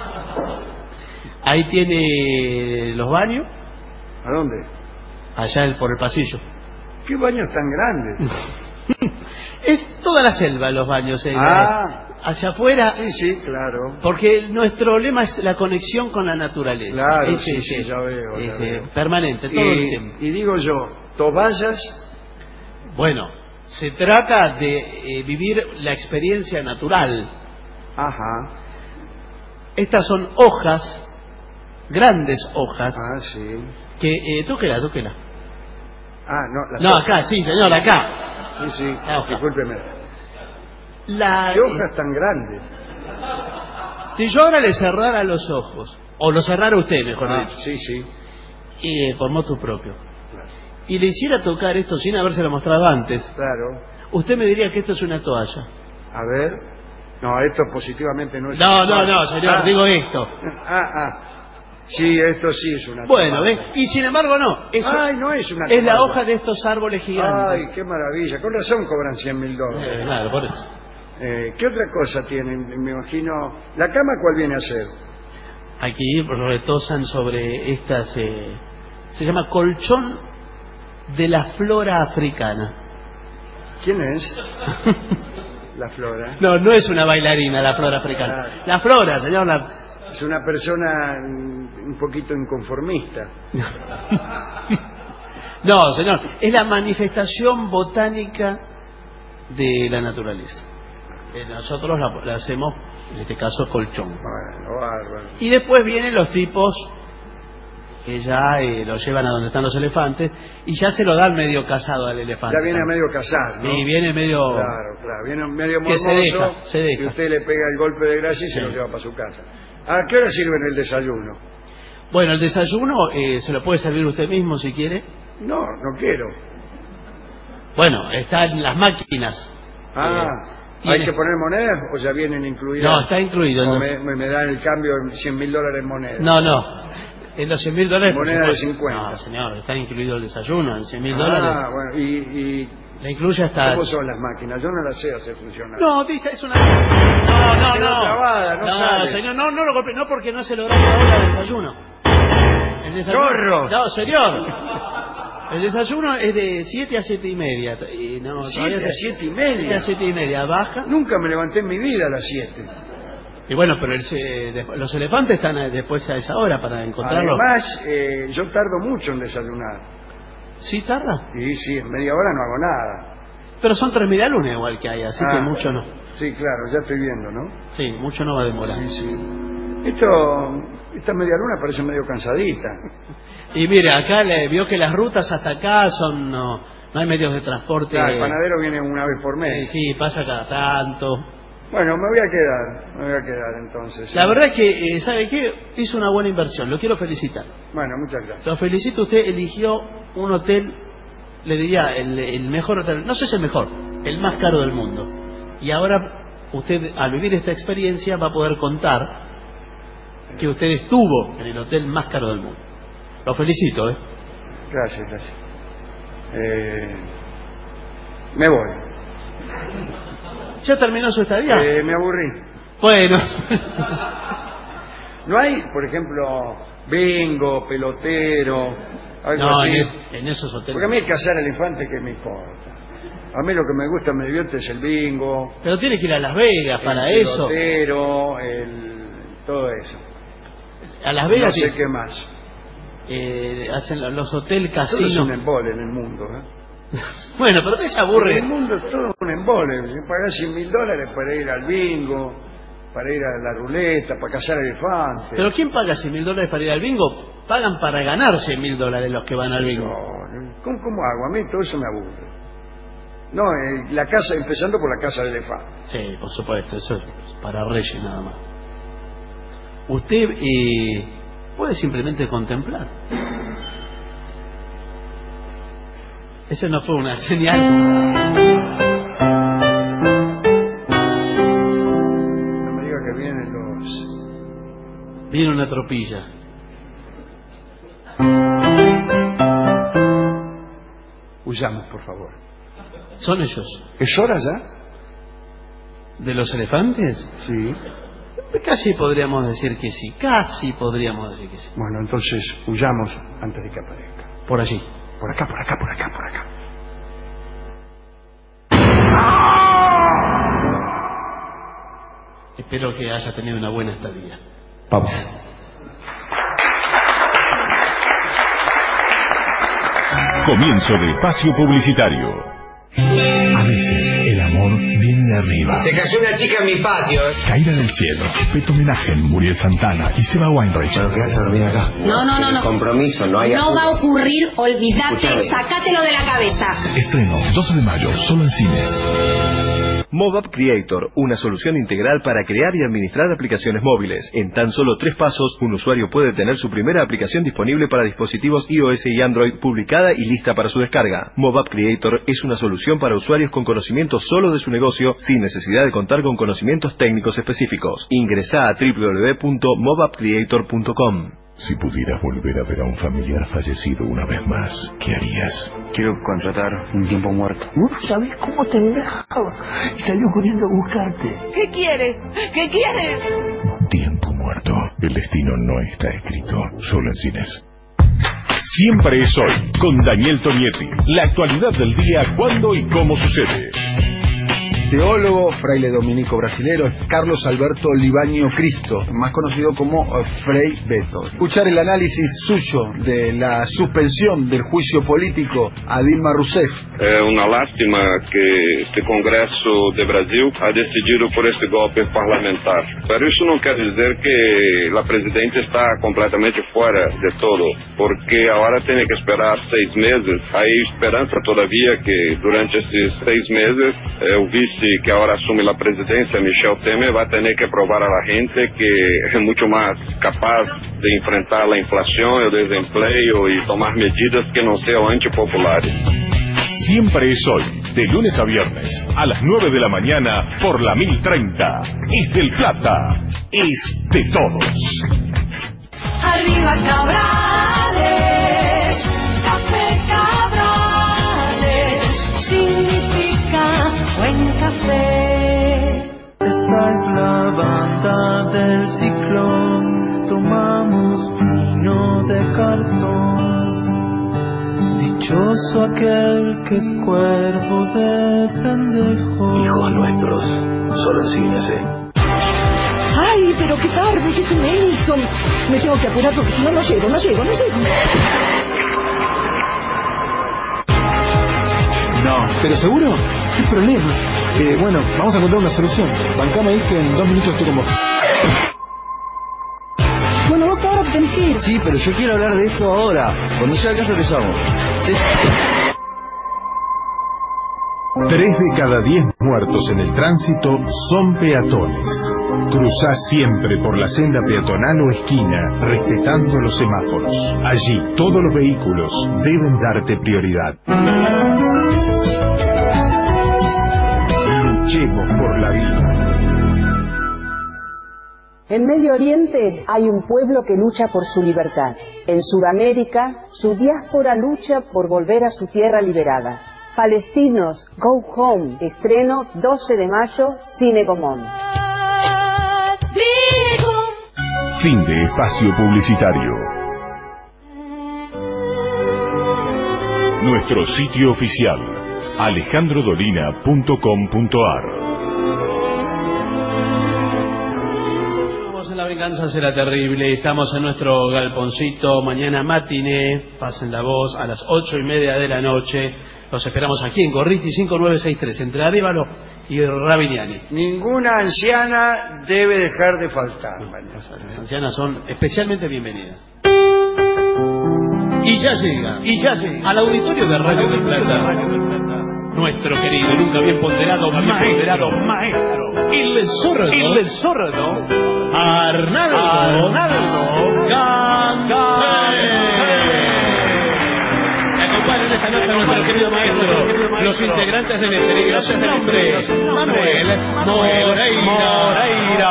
Ahí tiene los baños. ¿A dónde? Allá por el pasillo. ¿Qué baños tan grandes? Es toda la selva los baños. Hacia afuera. Sí, claro. Porque nuestro lema es la conexión con la naturaleza. Claro, ya veo. Permanente, todo el tiempo. Y digo yo, ¿toballas? Bueno, se trata de vivir la experiencia natural. Ajá. Estas son hojas, grandes hojas. Sí. Que, tóquela. No, acá, sí, señor, acá. Sí, discúlpeme. ¿Qué hojas tan grandes? Si yo ahora le cerrara los ojos, o lo cerrara usted, mejor dicho. Sí. Y por motu propio. Claro. Y le hiciera tocar esto sin habérselo mostrado antes. Claro. Usted me diría que esto es una toalla. A ver. No, esto positivamente no es No, señor, digo esto. Sí, esto sí es una toalla. Bueno, ¿ves? Y sin embargo no. No es una toalla. Es la hoja de estos árboles gigantes. Ay, qué maravilla. Con razón cobran $100.000. Claro, por eso. ¿Qué otra cosa tienen? Me imagino... ¿La cama cuál viene a ser? Aquí retosan sobre estas... se llama colchón de la flora africana. ¿Quién es? La flora. No, no es una bailarina la flora africana. Ah. La flora, señor. Es una persona un poquito inconformista. No, señor. Es la manifestación botánica de la naturaleza. Nosotros la hacemos, en este caso, colchón. Bueno, bárbaro. Y después vienen los tipos que ya lo llevan a donde están los elefantes y ya se lo dan medio casado al elefante. Ya viene a medio casar, ¿no? Y viene medio... Claro, viene medio que morboso, se deja. y usted le pega el golpe de gracia y se lo lleva para su casa. ¿A qué hora sirven el desayuno? Bueno, el desayuno se lo puede servir usted mismo si quiere. No, no quiero. Bueno, están las máquinas. ¿Hay que poner monedas o ya vienen incluidas? No, está incluido. ¿O no. me dan el cambio de $100.000 en monedas? No. En los $100.000... Moneda de 50. No, señor, está incluido el desayuno, en $100.000. Bueno, y le incluye hasta... ¿Cómo son las máquinas? Yo no las sé hacer funcionar. No, dice, es una... No. Trabada, no sale. Señor, no lo golpe, no, porque no se logra ahora el desayuno. El desayuno... ¡Chorro! No, señor. El desayuno es de 7 a 7 y media. Y no, 7 a 7 y media. 7 a 7 y media, baja. Nunca me levanté en mi vida a las 7. Y bueno, pero los elefantes están después a esa hora para encontrarlos. Además, yo tardo mucho en desayunar. ¿Sí tarda? Sí, en media hora no hago nada. Pero son 3 medialunas igual que hay, así que mucho no. Sí, claro, ya estoy viendo, ¿no? Sí, mucho no va a demorar. Sí. Esta medialuna parece medio cansadita. Y mire, acá vio que las rutas hasta acá son... No hay medios de transporte. Claro, el panadero viene una vez por mes. Sí, pasa cada tanto. Bueno, me voy a quedar entonces. La verdad es que, ¿sabe qué? Hizo una buena inversión, lo quiero felicitar. Bueno, muchas gracias. Lo felicito, usted eligió un hotel, le diría, el mejor hotel, no sé si el mejor, el más caro del mundo. Y ahora usted, al vivir esta experiencia, va a poder contar que usted estuvo en el hotel más caro del mundo. Lo felicito, ¿eh? Gracias. Me voy. ¿Ya terminó su estadía? Me aburrí. Bueno. ¿No hay, por ejemplo, bingo, pelotero, algo así? En esos hoteles. Porque a mí cazar elefantes, ¿qué me importa? A mí lo que me gusta, me divierte es el bingo. Pero tiene que ir a Las Vegas para eso. El pelotero, todo eso. A Las Vegas. No sé qué más. Hacen los hoteles casinos. Todo es un embole en el mundo, ¿eh? Bueno, pero te se aburre. En el mundo es todo un embole. Pagás $100.000 para ir al bingo, para ir a la ruleta, para cazar elefantes. ¿Pero quién paga $100.000 para ir al bingo? Pagan para ganar $100.000 los que van al bingo. ¿Cómo hago? A mí todo eso me aburre. No, la casa, empezando por la casa de elefante. Sí, por supuesto, eso es para reyes nada más. Usted puede simplemente contemplar. Eso no fue una señal. No me diga que vienen los... Viene una tropilla. Huyamos, por favor. ¿Son ellos? ¿Es hora ya? ¿De los elefantes? Sí. Casi podríamos decir que sí. Casi podríamos decir que sí. Bueno, entonces huyamos antes de que aparezca. Por allí. Por acá. Espero que haya tenido una buena estadía. Pausa. Comienzo de espacio publicitario. A veces el amor viene de arriba. Se cayó una chica en mi patio. Caída del cielo. Espeto homenaje en Muriel Santana y Seba Weinreich. Pero quédate a dormir acá. No. Compromiso, no hay No va a ocurrir, olvídate, sacátelo de la cabeza. Estreno 12 de mayo, solo en cines. MobApp Creator, una solución integral para crear y administrar aplicaciones móviles. En tan solo 3 pasos, un usuario puede tener su primera aplicación disponible para dispositivos iOS y Android, publicada y lista para su descarga. MobApp Creator es una solución para usuarios con conocimiento solo de su negocio, sin necesidad de contar con conocimientos técnicos específicos. Ingresá a www.mobappcreator.com. Si pudieras volver a ver a un familiar fallecido una vez más, ¿qué harías? Quiero contratar un tiempo muerto. ¿Sabes cómo te dejaba? Y salió corriendo a buscarte. ¿Qué quieres? ¿Qué quieres? Tiempo muerto. El destino no está escrito, solo en cines. Siempre es hoy, con Daniel Tonietti. La actualidad del día, cuándo y cómo sucede. Teólogo, fraile dominico brasilero, Carlos Alberto Libaño Cristo, más conocido como Frei Beto. Escuchar el análisis suyo de la suspensión del juicio político a Dilma Rousseff. É uma lástima que este Congresso de Brasil ha decidido por este golpe parlamentar. Pero isso não quer dizer que a presidente está completamente fora de todo, porque agora tem que esperar 6 meses. Hay esperança todavia que durante esses 6 meses o vice que ahora asume a presidência, Michel Temer, vai ter que provar a la gente que é muito mais capaz de enfrentar a inflação e o desempleo e tomar medidas que não sejam antipopulares. Siempre es hoy, de lunes a viernes, a las 9 de la mañana, por la 1030. Es del Plata, es de todos. Arriba Cabrales, café Cabrales, significa buen café. Esta es la banda del ciclón, tomamos vino de cartón. Dichoso aquel que es cuerpo de pendejo. Hijos nuestros, solo en cines, ¡Ay, pero qué tarde! ¿Qué se me hizo? Me tengo que apurar porque si no, no llego. No, ¿pero seguro? ¿Qué problema? Bueno, vamos a encontrar una solución. Bancame ahí que en 2 minutos estoy con vos. Bueno, vos ahora te tenés que ir. Sí, pero yo quiero hablar de esto ahora. Cuando llegue a casa te llamo. 3 de cada 10 muertos en el tránsito son peatones. Cruzá siempre por la senda peatonal o esquina, respetando los semáforos. Allí, todos los vehículos deben darte prioridad. Luchemos por la vida. En Medio Oriente hay un pueblo que lucha por su libertad. En Sudamérica, su diáspora lucha por volver a su tierra liberada. Palestinos, Go Home, estreno 12 de mayo, Cine Gomón. Fin de espacio publicitario. Nuestro sitio oficial, alejandrodolina.com.ar. La venganza será terrible. Estamos en nuestro galponcito. Mañana matiné. Pasen la voz a las 8:30 de la noche. Los esperamos aquí en Gorriti 5963, entre Arévalo y Ravignani. Ninguna anciana debe dejar de faltar. Las ancianas son especialmente bienvenidas. Y ya llega al auditorio de Radio del Plata nuestro querido y nunca bien ponderado maestro el sordo Arnaldo Gansé. Me acompañan esta noche nuestro querido maestro, los integrantes del peligroso nombre, Manuel Moreira.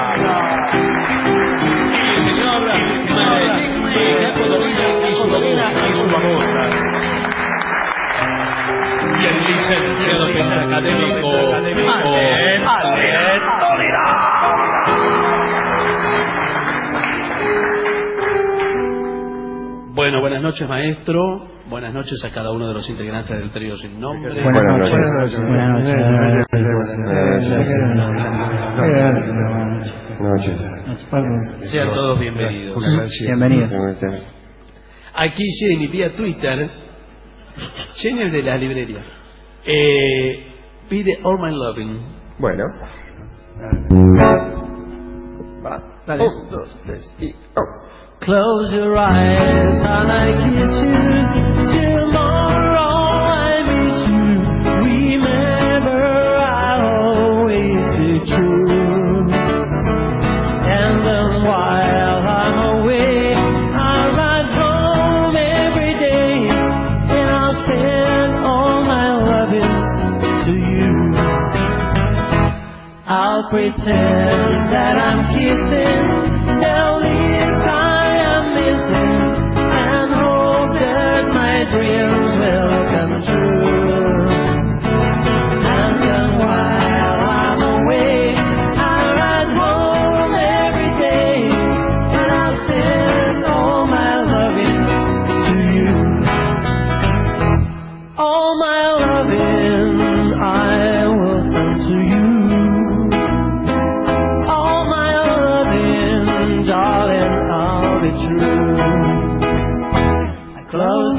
El señor Jacobo Dolina y su babosa. Y el licenciado académico Alex Dolina. Bueno, buenas noches, maestro. Buenas noches a cada uno de los integrantes del trío sin nombre. Buenas noches. Sean todos bienvenidos. Bienvenidos. Aquí Jenny vía Twitter. Jenny es de la librería. Pide All My Loving. Bueno. Va. Dale. 1, 2, 3 y Close your eyes and I kiss you. Tomorrow I miss you. Remember I'll always be true. And then while I'm away, I'll ride home every day, and I'll send all my loving to you. I'll pretend that I'm kissing the lips I am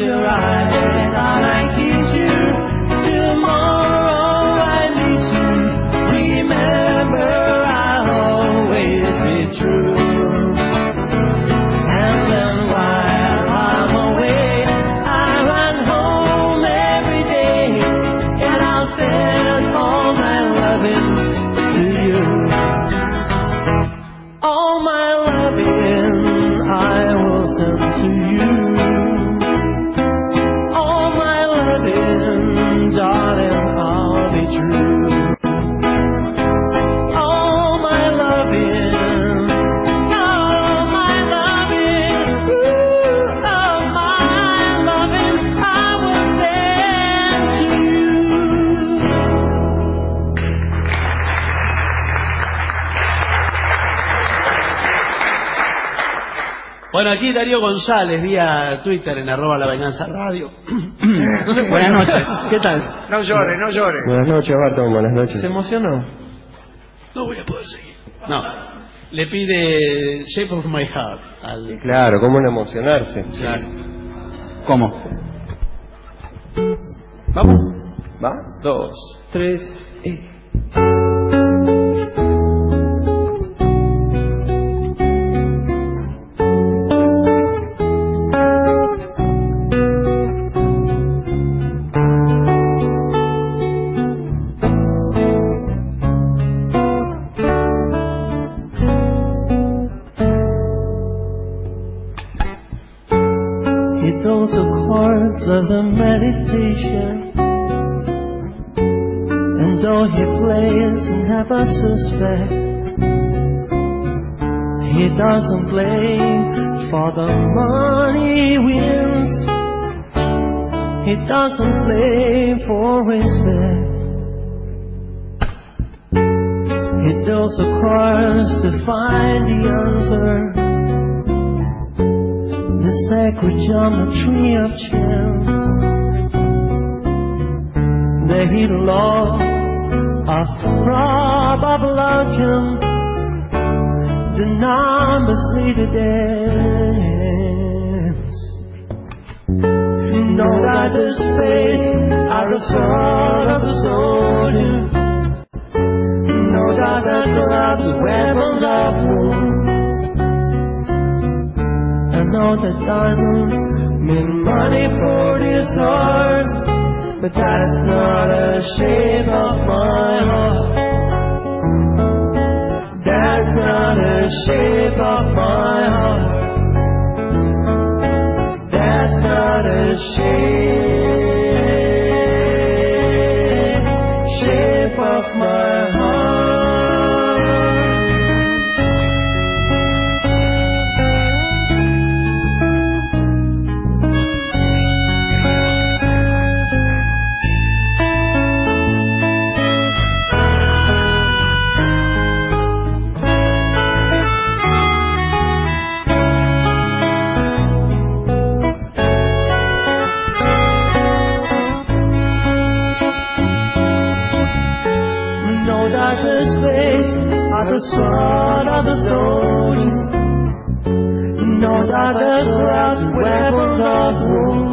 your eyes, thought I kiss you. Tomorrow I miss you. Remember, I'll always be true. And then while I'm away, I run home every day, and I'll send all my loving to you. All my loving I will send to you. All my loving, darling, I'll be true. All my loving, all my loving, ooh, all my loving I will send to you. Bueno, aquí Darío González, vía Twitter en @lavenganzaradio. Buenas noches. ¿Qué tal? No llore, no llore. Buenas noches, Barton, buenas noches. ¿Se emocionó? No voy a poder seguir. No. Le pide Shape of My Heart al... Claro, ¿cómo no emocionarse? Claro. ¿Cómo? ¿Vamos? ¿Va? 2, 3 y... Those are chords of the meditation, and though he plays and never suspect, he doesn't play for the money he wins. He doesn't play for respect. He deals the cards to find the answer, the sacred geometry of chance, the hidden law of throb of legend, the numbers lead the dance. No other space are a sword of the soldier, no other gloves weapon of war. I know that diamonds mean money for these hearts, but that's not the shape of my heart. That's not the shape of my heart. That's not the shape of my heart. The sword of the soldier, no other grasp weapon of war.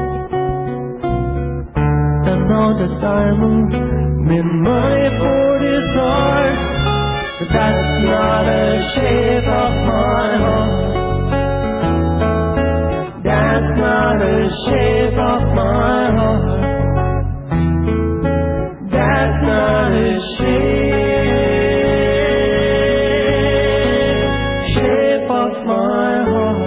And all the diamonds mean money for this heart, but that's not the shape of my heart. That's not the shape of my heart. That's not the shape of my heart.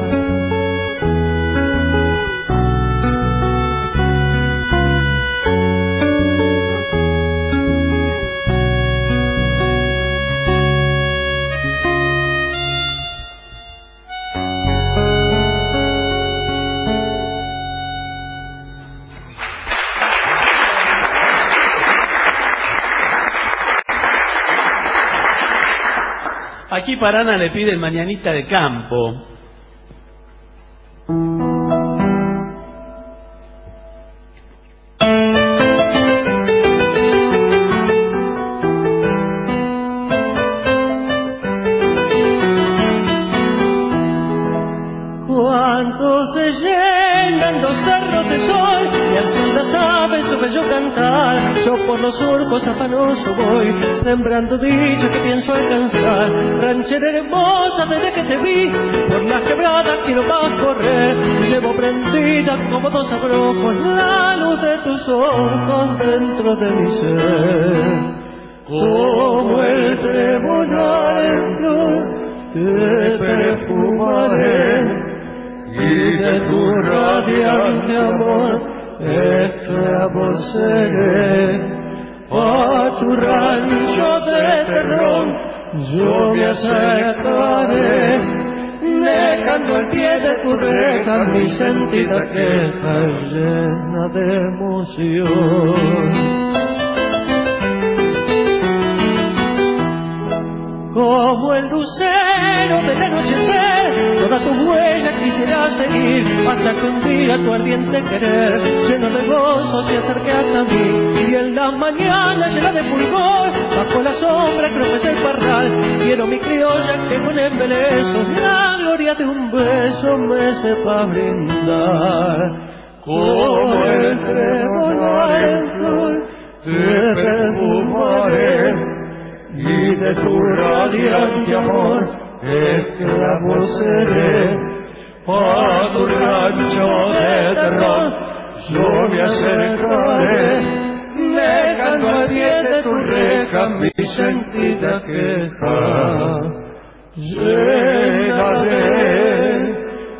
Aquí Parana le pide Mañanita de Campo. Cuando se llenan los cerros supe yo cantar. Yo por los surcos afanoso voy, sembrando dicha que pienso alcanzar. Ranchera hermosa, desde que te vi, por las quebradas quiero más correr. Llevo prendida como dos abrojos la luz de tus ojos dentro de mi ser. Como el trébol en flor te perfumaré, y de tu radiante amor esclavo seré. A tu rancho de terror yo me acercaré, dejando al pie de tu reja mi sentida queja llena de emoción. Como el lucero del anochecer, toda tu huella quisiera seguir, hasta que un día tu ardiente querer, lleno de gozo, se acerque hasta mí. Y en la mañana llena de fulgor, bajo la sombra creo que es el parral, quiero mi criolla que con embeleso la gloria de un beso me sepa brindar. Como el trébol en flor te perfumaré, y de tu radiante amor esclavo seré. A tu rancho de terror yo me acercaré, dejando al pie de tu reja mi sentida queja llena de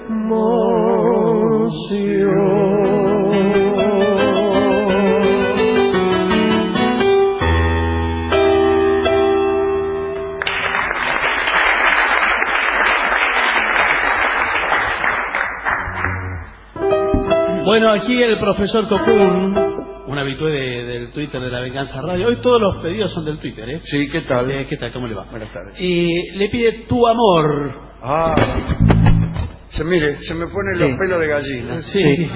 emoción. Bueno, aquí el profesor Cocún, un habitué del Twitter de La Venganza Radio. Hoy todos los pedidos son del Twitter, ¿eh? Sí, ¿qué tal? ¿Qué tal? ¿Cómo le va? Buenas tardes. Y le pide Tu Amor. Ah, mire, se me ponen los pelos de gallina. Sí.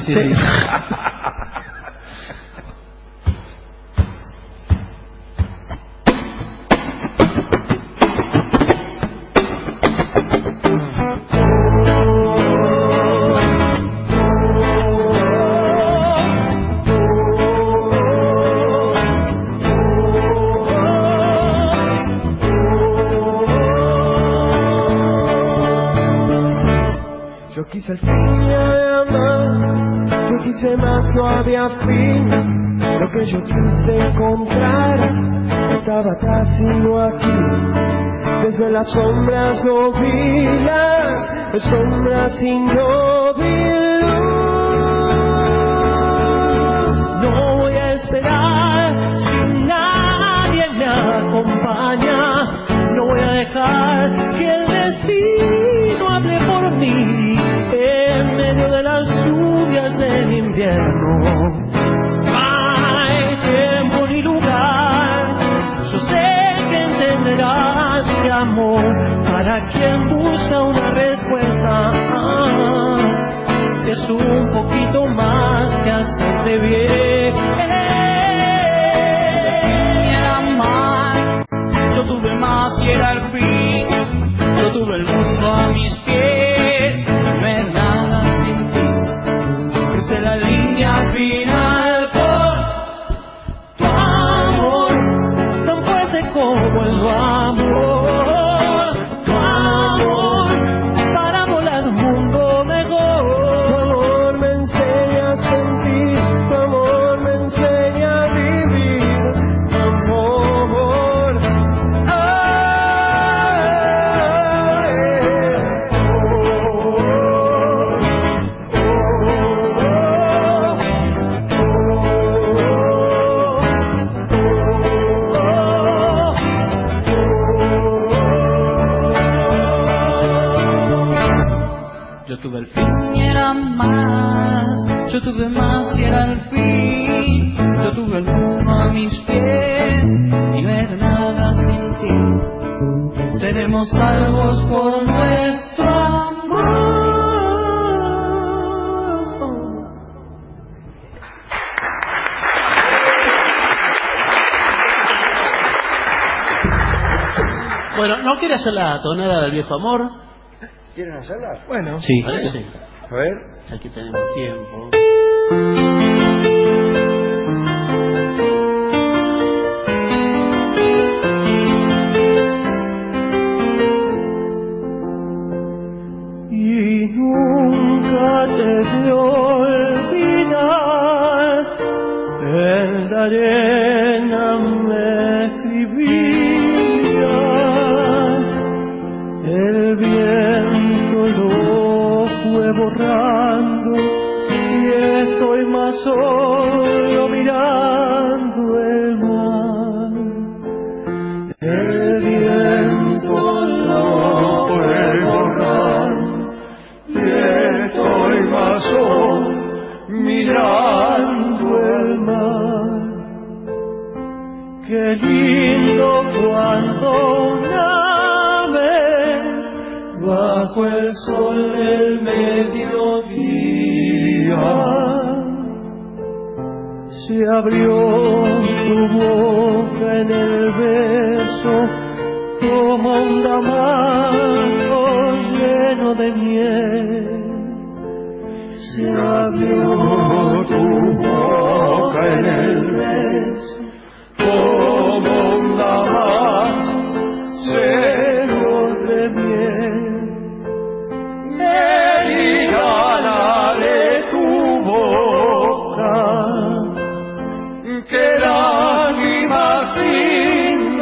Yo quise el fin de amar, yo quise más, no había fin. Lo que yo quise encontrar estaba casi no aquí. Desde las sombras no vi las sombras y no vi luz. No voy a esperar si nadie me acompaña. No voy a dejar que el destino hable por mí en medio de las lluvias del invierno. Hay tiempo ni lugar, yo sé que entenderás que amor para quien busca una respuesta es un poquito más que hacerte bien. Yo tuve más y era el fin, yo tuve el mundo a mis pies, no es nada sin ti. Crucé la línea final por tu amor, tan fuerte como el amor. Tu amor, para volar un mundo mejor. Tu amor me enseña a sentir, tu amor me enseña a vivir. Tu amor. Yo tuve el fin y era más, yo tuve más y era el fin. Yo tuve el mundo a mis pies y no era nada sin ti. Seremos salvos por nuestro amor. Bueno, ¿no quiere hacer la tonada del viejo amor? ¿Quieren hacerla? Bueno, sí. A ver. Aquí tenemos tiempo. arena me escribía, el viento lo fue borrando y estoy más solo mirando el mar. El viento lo fue borrando y estoy más solo mirando el mar. Qué lindo cuando una vez bajo el sol del mediodía se abrió tu boca en el beso como un damasco lleno de miel. Se abrió tu boca en el beso como un damasco lleno de miel. Meridiana de tu boca, que lágrimas sin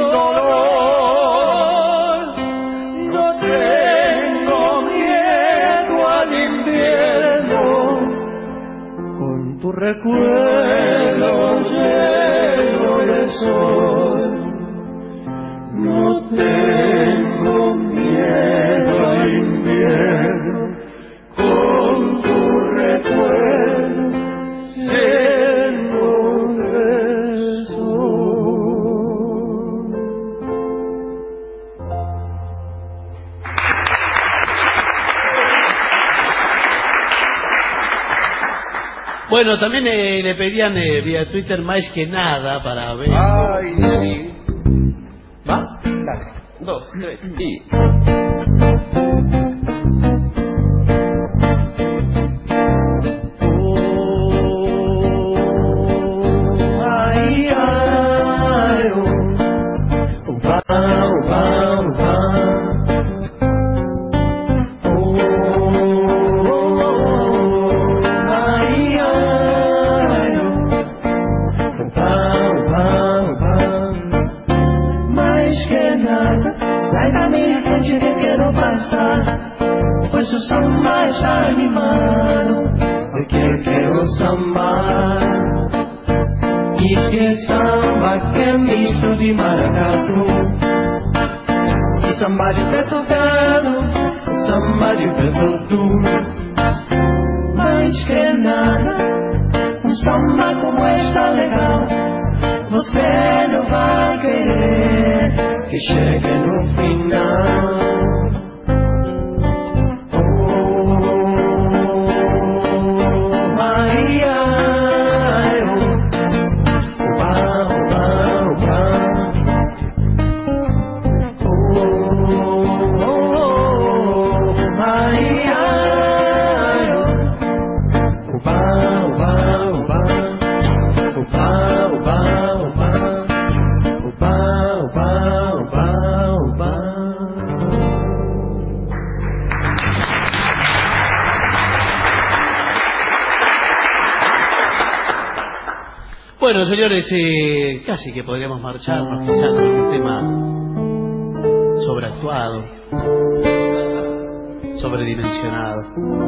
dolor. No tengo miedo al invierno, con tu recuerdo lleno de sol. No tengo miedo al invierno, con tu recuerdo lleno de sol. Bueno, también le pedían vía Twitter más que nada para ver. Ay, sí. ¿Va? Dale. 2, 3 y... Pues o samba está animado, porque quiero sambar. Y es que samba que misto de maracatu, e samba de pé tocado, samba de pé todo. Mais que nada, samba como está legal, você não vai querer que chegue no final. Bueno, señores, casi que podríamos marcharnos quizás con un tema sobreactuado, sobredimensionado.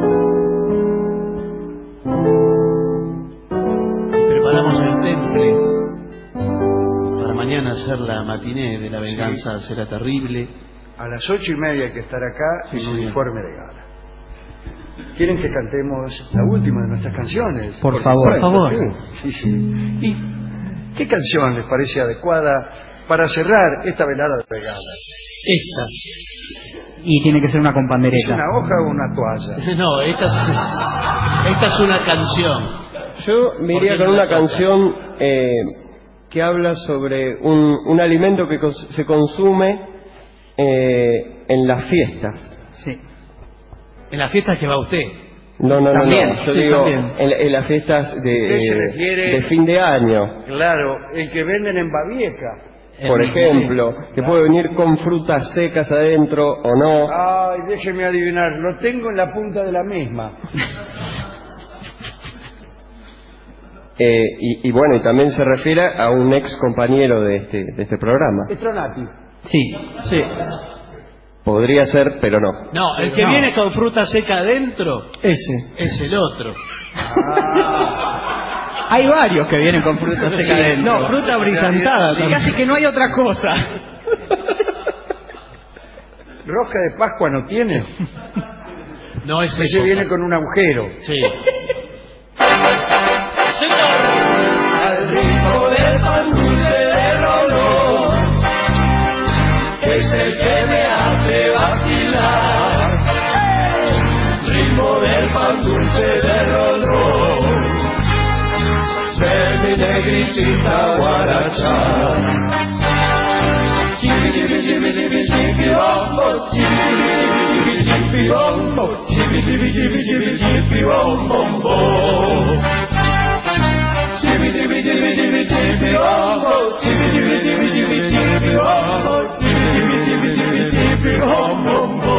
Preparamos el temple para mañana hacer la matiné de La Venganza Será Terrible. A las 8:30 hay que estar acá en uniforme de gala. ¿Quieren que cantemos la última de nuestras canciones? Por favor. Por favor. Sí, sí. ¿Y qué canción les parece adecuada para cerrar esta velada de regalas? Esta. Y tiene que ser una con pandereta. ¿Es una hoja o una toalla? No, esta es una canción. Yo me iría con una canción que habla sobre un alimento que se consume en las fiestas. Sí. ¿En las fiestas que va usted? No. Yo digo también. en las fiestas de fin de año. Claro, el que venden en Babieca. Por ejemplo, que puede venir con frutas secas adentro o no. Ay, déjeme adivinar, lo tengo en la punta de la misma. Y bueno, y también se refiere a un ex compañero de este programa. Petronati. Sí. Podría ser, pero no. No, el que viene con fruta seca adentro, ese es el otro. Hay varios que vienen con fruta seca adentro. No, fruta brillantada. Sí, casi que no hay otra cosa. ¿Rosca de Pascua no tiene? No, es ese eso. Viene con un agujero. Sí. Al ritmo del pan dulce de Rolón, es el que me hace vacilar. Ritmo del pan dulce de Rolón, de mi negritita guarachá. Chibi chibi chibi chibi chibi bombo, chibi chibi chibi chibi bombo, chibi chibi chibi chibi chibi bombo. Chibi chibi chibi chibi chibi bombo, chibi chibi chibi chibi chibi bombo, chibi chibi chibi chibi bombo.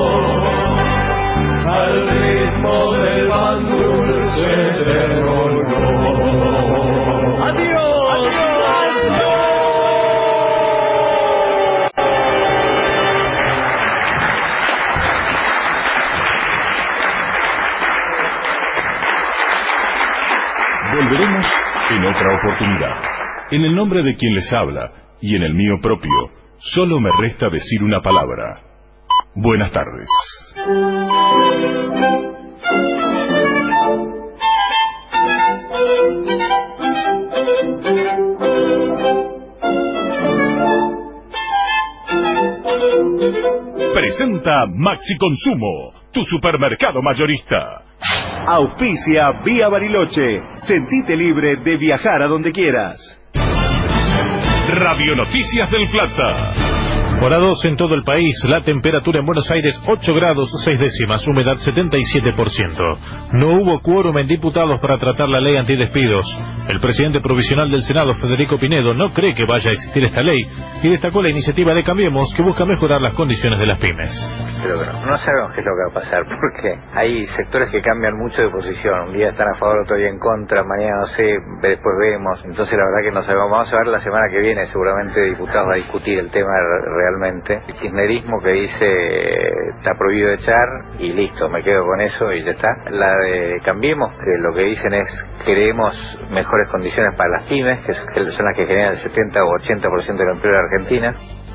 Al ritmo del pan dulce de Rolón. ¡Adiós! ¡Adiós! Volveremos en otra oportunidad. En el nombre de quien les habla y en el mío propio, solo me resta decir una palabra. Buenas tardes. Presenta Maxi Consumo, tu supermercado mayorista. Auspicia Vía Bariloche. Sentite libre de viajar a donde quieras. Radio Noticias del Plata. Hora 2 en todo el país, la temperatura en Buenos Aires 8 grados 6 décimas, humedad 77%. No hubo quórum en diputados para tratar la ley antidespidos. El presidente provisional del Senado, Federico Pinedo, no cree que vaya a existir esta ley y destacó la iniciativa de Cambiemos que busca mejorar las condiciones de las pymes. Pero no sabemos qué es lo que va a pasar porque hay sectores que cambian mucho de posición. Un día están a favor, otro día en contra, mañana no sé, después vemos. Entonces la verdad que no sabemos. Vamos a ver la semana que viene, seguramente diputados va a discutir el tema realmente. El kirchnerismo que dice está prohibido echar y listo, me quedo con eso y ya está. La de Cambiemos, que lo que dicen es queremos mejores condiciones para las pymes, que son las que generan el 70 o 80% del empleo de Argentina.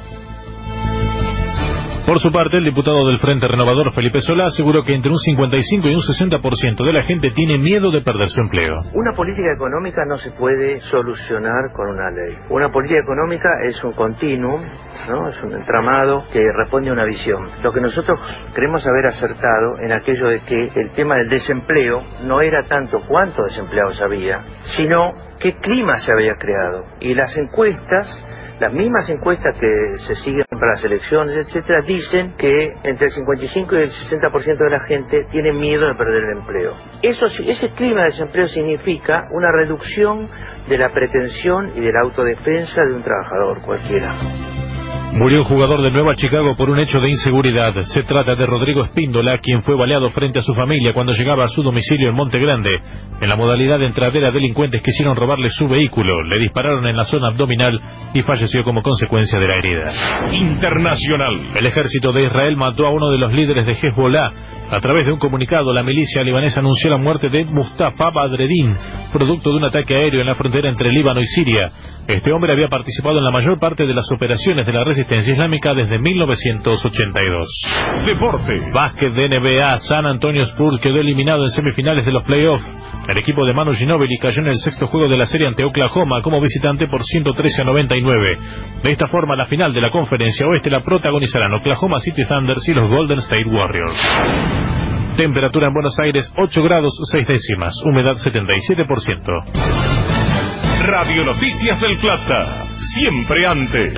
Por su parte, el diputado del Frente Renovador, Felipe Solá, aseguró que entre un 55 y un 60% de la gente tiene miedo de perder su empleo. Una política económica no se puede solucionar con una ley. Una política económica es un continuum, ¿no? Es un entramado que responde a una visión. Lo que nosotros creemos haber acertado en aquello de que el tema del desempleo no era tanto cuántos desempleados había, sino qué clima se había creado. Y las encuestas, las mismas encuestas que se siguen para las elecciones, etcétera, dicen que entre el 55 y el 60% de la gente tiene miedo de perder el empleo. Ese clima de desempleo significa una reducción de la pretensión y de la autodefensa de un trabajador cualquiera. Murió un jugador de Nueva Chicago por un hecho de inseguridad. Se trata de Rodrigo Espíndola, quien fue baleado frente a su familia cuando llegaba a su domicilio en Monte Grande. En la modalidad de entradera, delincuentes quisieron robarle su vehículo, le dispararon en la zona abdominal y falleció como consecuencia de la herida. Internacional. El ejército de Israel mató a uno de los líderes de Hezbollah. A través de un comunicado, la milicia libanesa anunció la muerte de Mustafa Badreddin, producto de un ataque aéreo en la frontera entre Líbano y Siria. Este hombre había participado en la mayor parte de las operaciones de la resistencia islámica desde 1982. Deporte. Básquet de NBA, San Antonio Spurs quedó eliminado en semifinales de los playoffs. El equipo de Manu Ginóbili cayó en el sexto juego de la serie ante Oklahoma como visitante por 113-99. De esta forma, la final de la conferencia oeste la protagonizarán Oklahoma City Thunders y los Golden State Warriors. Temperatura en Buenos Aires 8 grados 6 décimas, humedad 77%. Radio Noticias del Plata, siempre antes.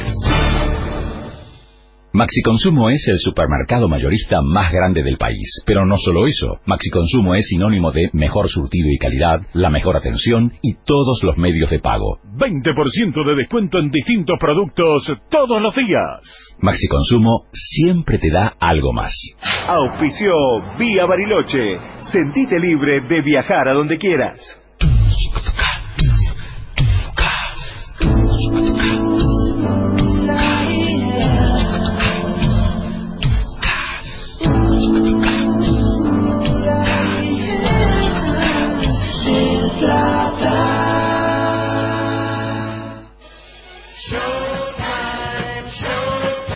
Maxi Consumo es el supermercado mayorista más grande del país. Pero no solo eso, Maxi Consumo es sinónimo de mejor surtido y calidad, la mejor atención y todos los medios de pago. 20% de descuento en distintos productos todos los días. Maxi Consumo siempre te da algo más. Auspició Vía Bariloche. Sentite libre de viajar a donde quieras.